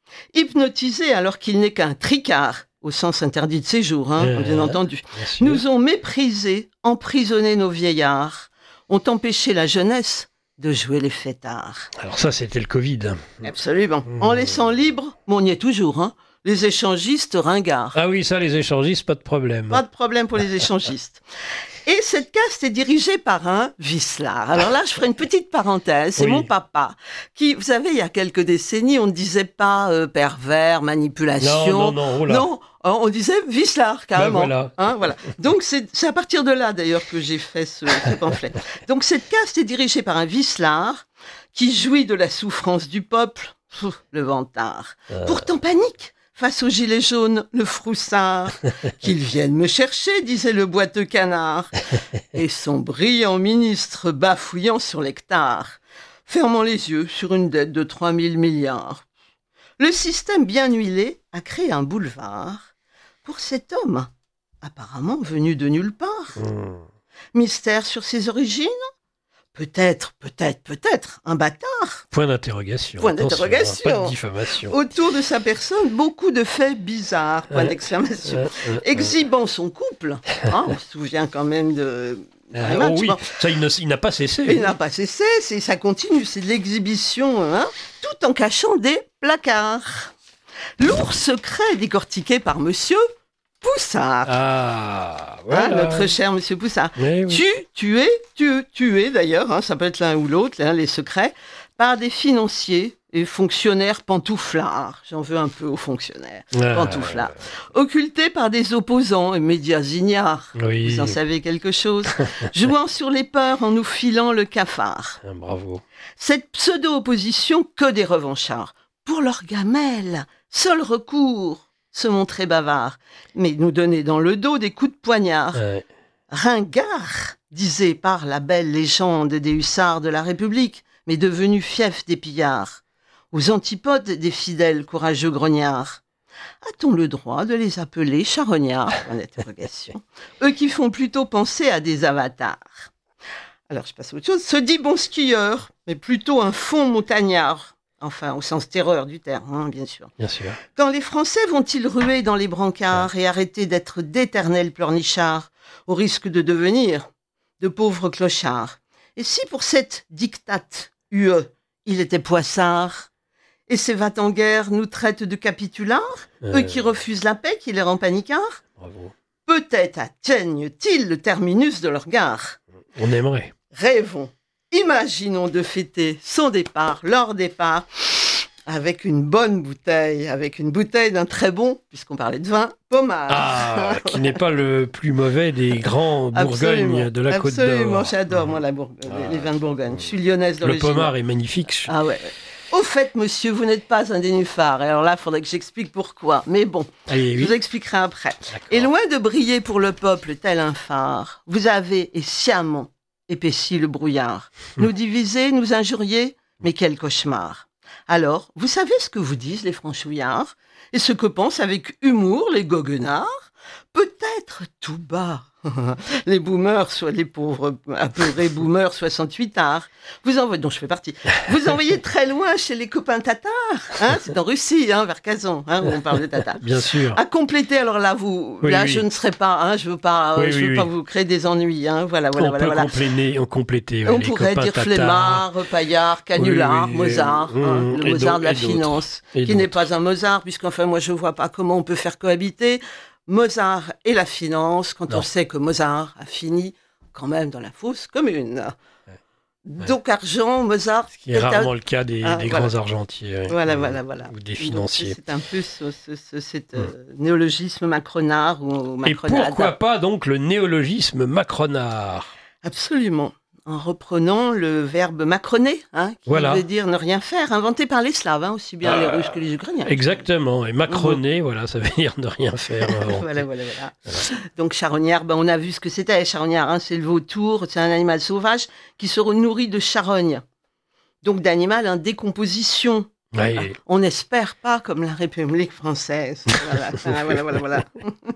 hypnotisés alors qu'il n'est qu'un tricard, au sens interdit de séjour, hein, euh, bien entendu. Bien nous ont méprisés, emprisonné nos vieillards, ont empêché la jeunesse de jouer les fêtards. Alors ça, c'était le Covid. Absolument. Mmh. En laissant libre, bon, on y est toujours, hein, les échangistes ringards. Ah oui, ça, les échangistes, pas de problème. Pas de problème pour les échangistes. Et cette caste est dirigée par un vicelard. Alors là, je ferai une petite parenthèse. C'est oui. mon papa qui, vous savez, il y a quelques décennies, on ne disait pas euh, pervers, manipulation. Non, non, non. Oh là. Non, on disait vicelard, carrément. Ben voilà. Hein, voilà. Donc, c'est, c'est à partir de là, d'ailleurs, que j'ai fait ce, ce pamphlet. Donc, cette caste est dirigée par un vicelard qui jouit de la souffrance du peuple. Pff, le vantard. Euh... Pourtant, panique. Face aux gilets jaunes, le froussard, qu'ils viennent me chercher, disait le boiteux canard, et son brillant ministre bafouillant sur l'hectare, fermant les yeux sur une dette de trois mille milliards. Le système bien huilé a créé un boulevard pour cet homme, apparemment venu de nulle part. Mmh. Mystère sur ses origines ? Peut-être, peut-être, peut-être, un bâtard. Point d'interrogation. Point d'interrogation. Pas de diffamation. Autour de sa personne, beaucoup de faits bizarres. Point euh, d'exclamation. Euh, euh, Exhibant son couple. Hein, on se souvient quand même de... Euh, oh oui, ça, il, ne, il n'a pas cessé. Il n'a pas cessé, c'est, ça continue, c'est de l'exhibition, hein, tout en cachant des placards. Lourd secret décortiqué par monsieur Poussard. Ah, voilà. Hein, notre cher monsieur Poussard. Oui, oui. Tu, tu es, tu, tu es d'ailleurs, hein, ça peut être l'un ou l'autre, hein, les secrets, par des financiers et fonctionnaires pantouflards. J'en veux un peu aux fonctionnaires ah, pantouflards. Occultés par des opposants et médias ignares. Oui. Vous en savez quelque chose. Jouant sur les peurs en nous filant le cafard. Ah, bravo. Cette pseudo-opposition que des revanchards. Pour leur gamelle, seul recours, se montrer bavard, mais nous donner dans le dos des coups de poignard. Ouais. Ringard, disait par la belle légende des hussards de la République, mais devenu fief des pillards, aux antipodes des fidèles courageux grognards. A-t-on le droit de les appeler charognards ? Point d'interrogation. Eux qui font plutôt penser à des avatars. Alors, je passe à autre chose. Se dit bon skieur, mais plutôt un fond montagnard. Enfin, au sens terreur du terme, hein, bien sûr. Bien sûr. Quand les Français vont-ils ruer dans les brancards ouais. et arrêter d'être d'éternels pleurnichards, au risque de devenir, de pauvres clochards. Et si pour cette dictate U E, il était poissard, et ces va-t-en-guerre nous traitent de capitulards, euh... eux qui refusent la paix, qui les rend paniquards, bravo. Peut-être atteignent-ils le terminus de leur gare. On aimerait. Rêvons, imaginons de fêter son départ, leur départ, avec une bonne bouteille, avec une bouteille d'un très bon, puisqu'on parlait de vin, pommard. Ah, qui n'est pas le plus mauvais des grands Bourgognes de la Côte d'Or. Absolument, j'adore moi la Bourgogne, ah, les vins de Bourgogne. Je suis lyonnaise d'origine. Le pommard est magnifique. Ah ouais. Au fait, monsieur, vous n'êtes pas un nénuphar. Alors là, il faudrait que j'explique pourquoi. Mais bon, Allez, oui. je vous expliquerai après. D'accord. Et loin de briller pour le peuple tel un phare, vous avez, et sciemment, épaissi le brouillard. Nous diviser, nous injurier, mais quel cauchemar. Alors, vous savez ce que vous disent les franchouillards et ce que pensent avec humour les goguenards? Peut-être tout bas, les boomers, soit les pauvres apeurés boomers soixante-huit arts. Vous envoyez, dont je fais partie. Vous envoyez très loin chez les copains tatars. Hein, c'est en Russie, hein, vers Kazan, hein, où on parle de tatars. Bien sûr. À compléter. Alors là, vous, oui, là, oui. je ne serai pas. Hein, je veux pas. Oui, je oui, veux oui. pas vous créer des ennuis. Hein, voilà, voilà, on voilà. peut voilà. compléter, on compléter. On les pourrait dire tatars. flemmard, paillard, canular, oui, oui, Mozart, oui, hein, mmh, le Mozart de la et finance, et qui n'est pas un Mozart, puisqu'enfin moi je vois pas comment on peut faire cohabiter Mozart et la finance, quand non. on sait que Mozart a fini quand même dans la fosse commune. Ouais. Donc argent, Mozart... Ce qui est rarement le cas des, ah, des voilà. grands argentiers. Ouais. Voilà, voilà, voilà. Ou des financiers. C'est un peu ce, ce, ce cet, mmh. euh, néologisme macronard ou macronade. Et pourquoi pas donc le néologisme macronard? Absolument. En reprenant le verbe macroner, hein, qui voilà. veut dire ne rien faire, inventé par les Slaves, hein, aussi bien euh, les Russes que les Ukrainiens. Exactement. Et macroner, mmh. voilà, ça veut dire ne rien faire. voilà, voilà, voilà, voilà. Donc charognard, ben, on a vu ce que c'était. Charognard, hein, c'est le vautour, c'est un animal sauvage qui se nourrit de charogne. Donc d'animal en décomposition. Ouais. Ah, on n'espère pas comme la République française. Voilà, voilà, voilà, voilà.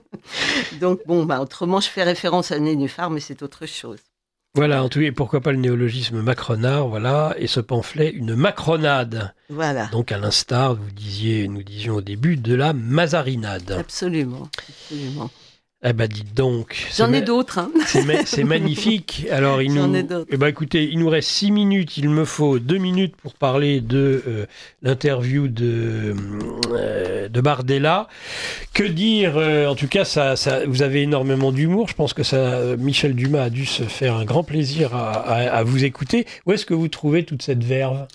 Donc bon, ben, autrement, je fais référence à nénuphar, mais c'est autre chose. Voilà, en tout cas, et pourquoi pas le néologisme macronard, voilà, et ce pamphlet, une macronade. Voilà. Donc, à l'instar, vous disiez, nous disions au début, de la mazarinade. Absolument, absolument. Eh ben, dites donc. J'en ai ma... d'autres. Hein. C'est, ma... c'est magnifique. Alors, il J'en nous... ai d'autres. Eh ben, écoutez, il nous reste six minutes. Il me faut deux minutes pour parler de euh, l'interview de, euh, de Bardella. Que dire euh, En tout cas, ça, ça, vous avez énormément d'humour. Je pense que ça, Michel Dumas a dû se faire un grand plaisir à, à, à vous écouter. Où est-ce que vous trouvez toute cette verve?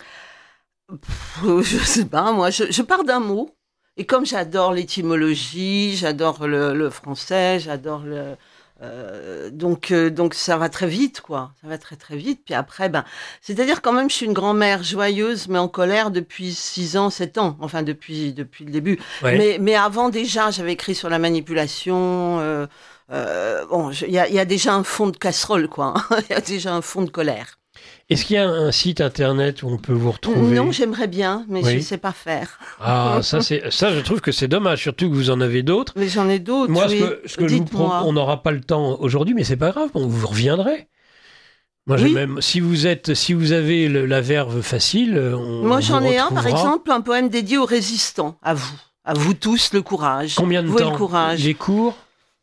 Je sais pas, moi, je, je pars d'un mot. Et comme j'adore l'étymologie, j'adore le, le français, j'adore le... Euh, donc, euh, donc ça va très vite, quoi. Ça va très très vite. Puis après, ben, c'est-à-dire quand même, je suis une grand-mère joyeuse, mais en colère depuis six ans, sept ans. Enfin, depuis depuis le début. Ouais. Mais mais avant déjà, j'avais écrit sur la manipulation. Euh, euh, bon, il y a, y a déjà un fond de casserole, quoi. Il y a déjà un fond de colère. Est-ce qu'il y a un site internet où on peut vous retrouver? Non, j'aimerais bien, mais oui. je ne sais pas faire. Ah, ça, c'est, ça, je trouve que c'est dommage, surtout que vous en avez d'autres. Mais j'en ai d'autres, Moi, oui. ce que, ce que je vous prends, on n'aura pas le temps aujourd'hui, mais c'est pas grave, on vous reviendrez. Moi, oui. j'ai même, si vous êtes, si vous avez le, la verve facile, on Moi, j'en vous ai un, retrouvera. par exemple, un poème dédié aux résistants, à vous. À vous tous, le courage. Combien de vous temps? Le courage. Il est court?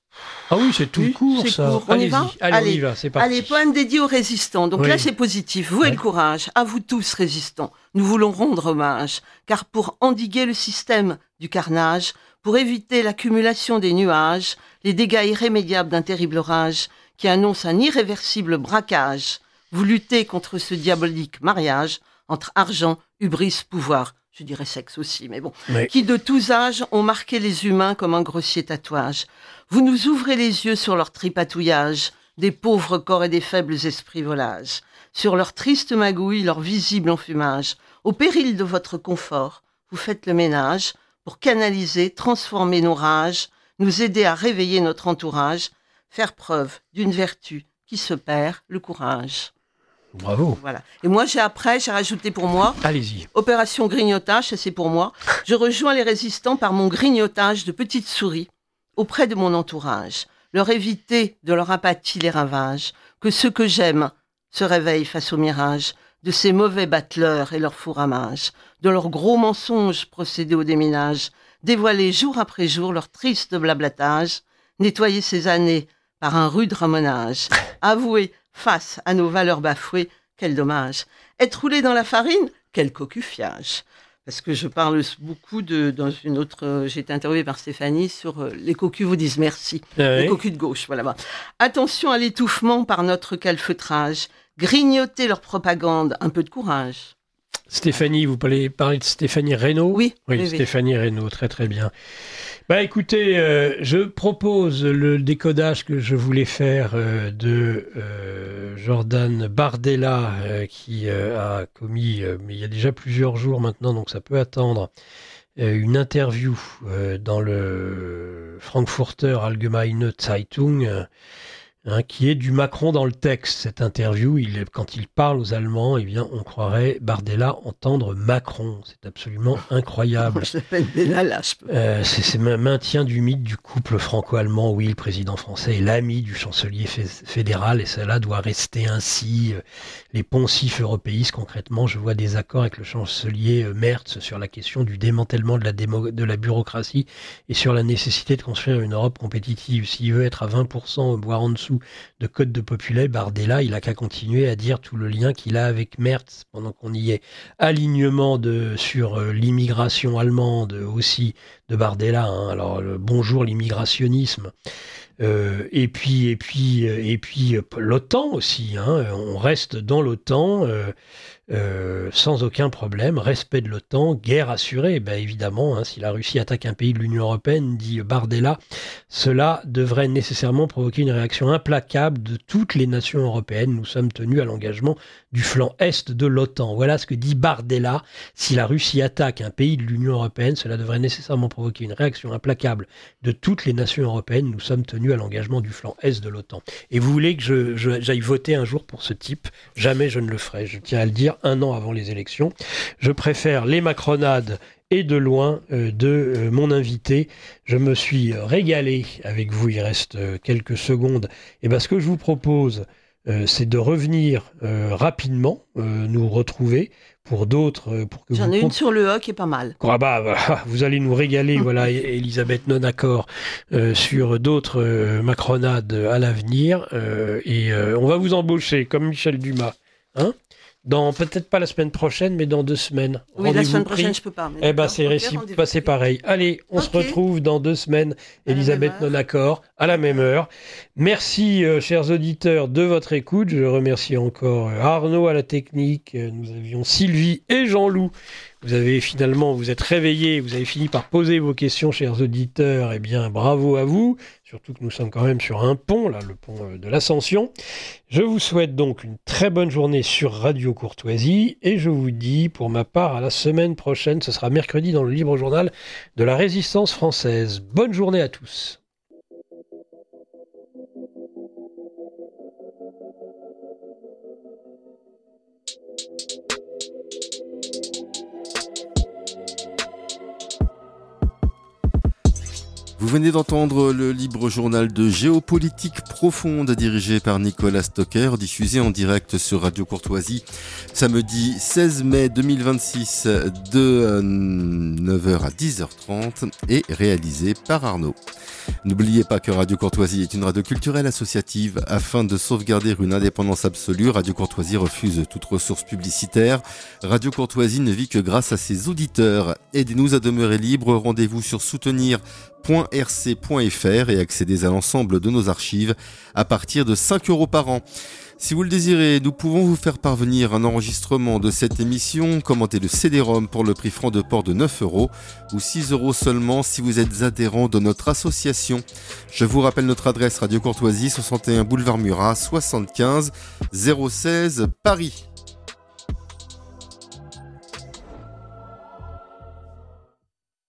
Ah oui, c'est tout oui, court, c'est ça. Court. On Allez-y, y va allez, allez, on y va, c'est parti. Allez, poème dédié aux résistants. Donc oui. là, c'est positif. Vous ouais. et le courage, à vous tous, résistants. Nous voulons rendre hommage, car pour endiguer le système du carnage, pour éviter l'accumulation des nuages, les dégâts irrémédiables d'un terrible orage qui annonce un irréversible braquage, vous luttez contre ce diabolique mariage entre argent, hubris, pouvoir, je dirais sexe aussi, mais bon, oui. qui de tous âges ont marqué les humains comme un grossier tatouage. Vous nous ouvrez les yeux sur leur tripatouillage, des pauvres corps et des faibles esprits volages, sur leur triste magouille, leur visible enfumage. Au péril de votre confort, vous faites le ménage pour canaliser, transformer nos rages, nous aider à réveiller notre entourage, faire preuve d'une vertu qui se perd, le courage. Bravo. Voilà. Et moi, j'ai après, j'ai rajouté pour moi. Allez-y. Opération grignotage, ça c'est pour moi. Je rejoins les résistants par mon grignotage de petites souris auprès de mon entourage. Leur éviter de leur apathie les ravages. Que ceux que j'aime se réveillent face au mirage de ces mauvais battleurs et leur faux ramage. De leurs gros mensonges procéder au déminage. Dévoiler jour après jour leur triste blablatage. Nettoyer ces années par un rude ramonage. Avouer face à nos valeurs bafouées, quel dommage. Être roulé dans la farine, quel cocufiage. Parce que je parle beaucoup de, dans une autre, j'ai été interviewée par Stéphanie sur euh, les cocus vous disent merci. Ah oui. Les cocus de gauche, voilà. Bah. Attention à l'étouffement par notre calfeutrage. Grignoter leur propagande, un peu de courage. Stéphanie, vous parlez, parler de Stéphanie Reynaud ? Oui, oui, oui Stéphanie oui. Reynaud, très très bien. Bah écoutez, euh, je propose le décodage que je voulais faire euh, de euh, Jordan Bardella euh, qui euh, a commis, euh, mais il y a déjà plusieurs jours maintenant, donc ça peut attendre, euh, une interview euh, dans le Frankfurter Allgemeine Zeitung. Euh, Hein, qui est du Macron dans le texte. Cette interview, il, quand il parle aux Allemands, eh bien, on croirait Bardella entendre Macron. C'est absolument incroyable. Je l'appelle Benalla, je peux. Euh, c'est, c'est un maintien du mythe du couple franco-allemand. Oui, le président français est l'ami du chancelier f- fédéral et cela doit rester ainsi. Les poncifs européistes, concrètement, je vois des accords avec le chancelier Merz sur la question du démantèlement de la, démo- de la bureaucratie et sur la nécessité de construire une Europe compétitive. S'il veut être à vingt pour cent, voire en dessous de code de populaire, Bardella, il a qu'à continuer à dire tout le lien qu'il a avec Merz pendant qu'on y est. Alignement de, sur euh, l'immigration allemande aussi de Bardella. Hein. Alors, le bonjour l'immigrationnisme. Euh, et puis, et puis, et puis euh, l'OTAN aussi. Hein. On reste dans l'OTAN euh, euh, sans aucun problème. Respect de l'OTAN, guerre assurée. Ben évidemment, hein, si la Russie attaque un pays de l'Union européenne, dit Bardella, cela devrait nécessairement provoquer une réaction implacable de toutes les nations européennes. Nous sommes tenus à l'engagement du flanc est de l'OTAN. Voilà ce que dit Bardella. Si la Russie attaque un pays de l'Union européenne, cela devrait nécessairement provoquer une réaction implacable de toutes les nations européennes. Nous sommes tenus à l'engagement du flanc est de l'OTAN. Et vous voulez que je, je, j'aille voter un jour pour ce type ? Jamais je ne le ferai. Je tiens à le dire un an avant les élections. Je préfère les macronades et de loin euh, de euh, mon invité. Je me suis régalé avec vous. Il reste euh, quelques secondes. Et ben, ce que je vous propose, euh, c'est de revenir euh, rapidement, euh, nous retrouver pour d'autres. Euh, pour que J'en vous ai comp- une sur le A qui est pas mal. Ah bah, bah, vous allez nous régaler, voilà, Elisabeth Nonaccord, euh, sur d'autres euh, macronades à l'avenir. Euh, et euh, on va vous embaucher, comme Michel Dumas. Hein ? Dans, peut-être pas la semaine prochaine, mais dans deux semaines. Oui, Rendez-vous la semaine pris. prochaine, je peux pas. Mais eh ben, c'est, okay, réci- bah, c'est pareil. Allez, on okay. se retrouve dans deux semaines, Elisabeth Nonaccord, à la même heure. Merci, euh, chers auditeurs, de votre écoute. Je remercie encore euh, Arnaud à la technique. Euh, nous avions Sylvie et Jean-Loup. Vous avez finalement, vous êtes réveillés, vous avez fini par poser vos questions, chers auditeurs. Eh bien, bravo à vous. Surtout que nous sommes quand même sur un pont, là, le pont de l'Ascension. Je vous souhaite donc une très bonne journée sur Radio Courtoisie et je vous dis, pour ma part, à la semaine prochaine. Ce sera mercredi dans le Libre Journal de la Résistance française. Bonne journée à tous. Vous venez d'entendre le libre journal de géopolitique profonde dirigé par Nicolas Stocker, diffusé en direct sur Radio Courtoisie samedi seize mai deux mille vingt-six de neuf heures à dix heures trente et réalisé par Arnaud. N'oubliez pas que Radio Courtoisie est une radio culturelle associative. Afin de sauvegarder une indépendance absolue, Radio Courtoisie refuse toute ressource publicitaire. Radio Courtoisie ne vit que grâce à ses auditeurs. Aidez-nous à demeurer libres. Rendez-vous sur soutenir point r c point f r et accédez à l'ensemble de nos archives à partir de cinq euros par an. Si vous le désirez, nous pouvons vous faire parvenir un enregistrement de cette émission. Commandez le C D-ROM pour le prix franc de port de neuf euros ou six euros seulement si vous êtes adhérent de notre association. Je vous rappelle notre adresse Radio Courtoisie, soixante et un boulevard Murat, soixante-quinze zéro seize Paris.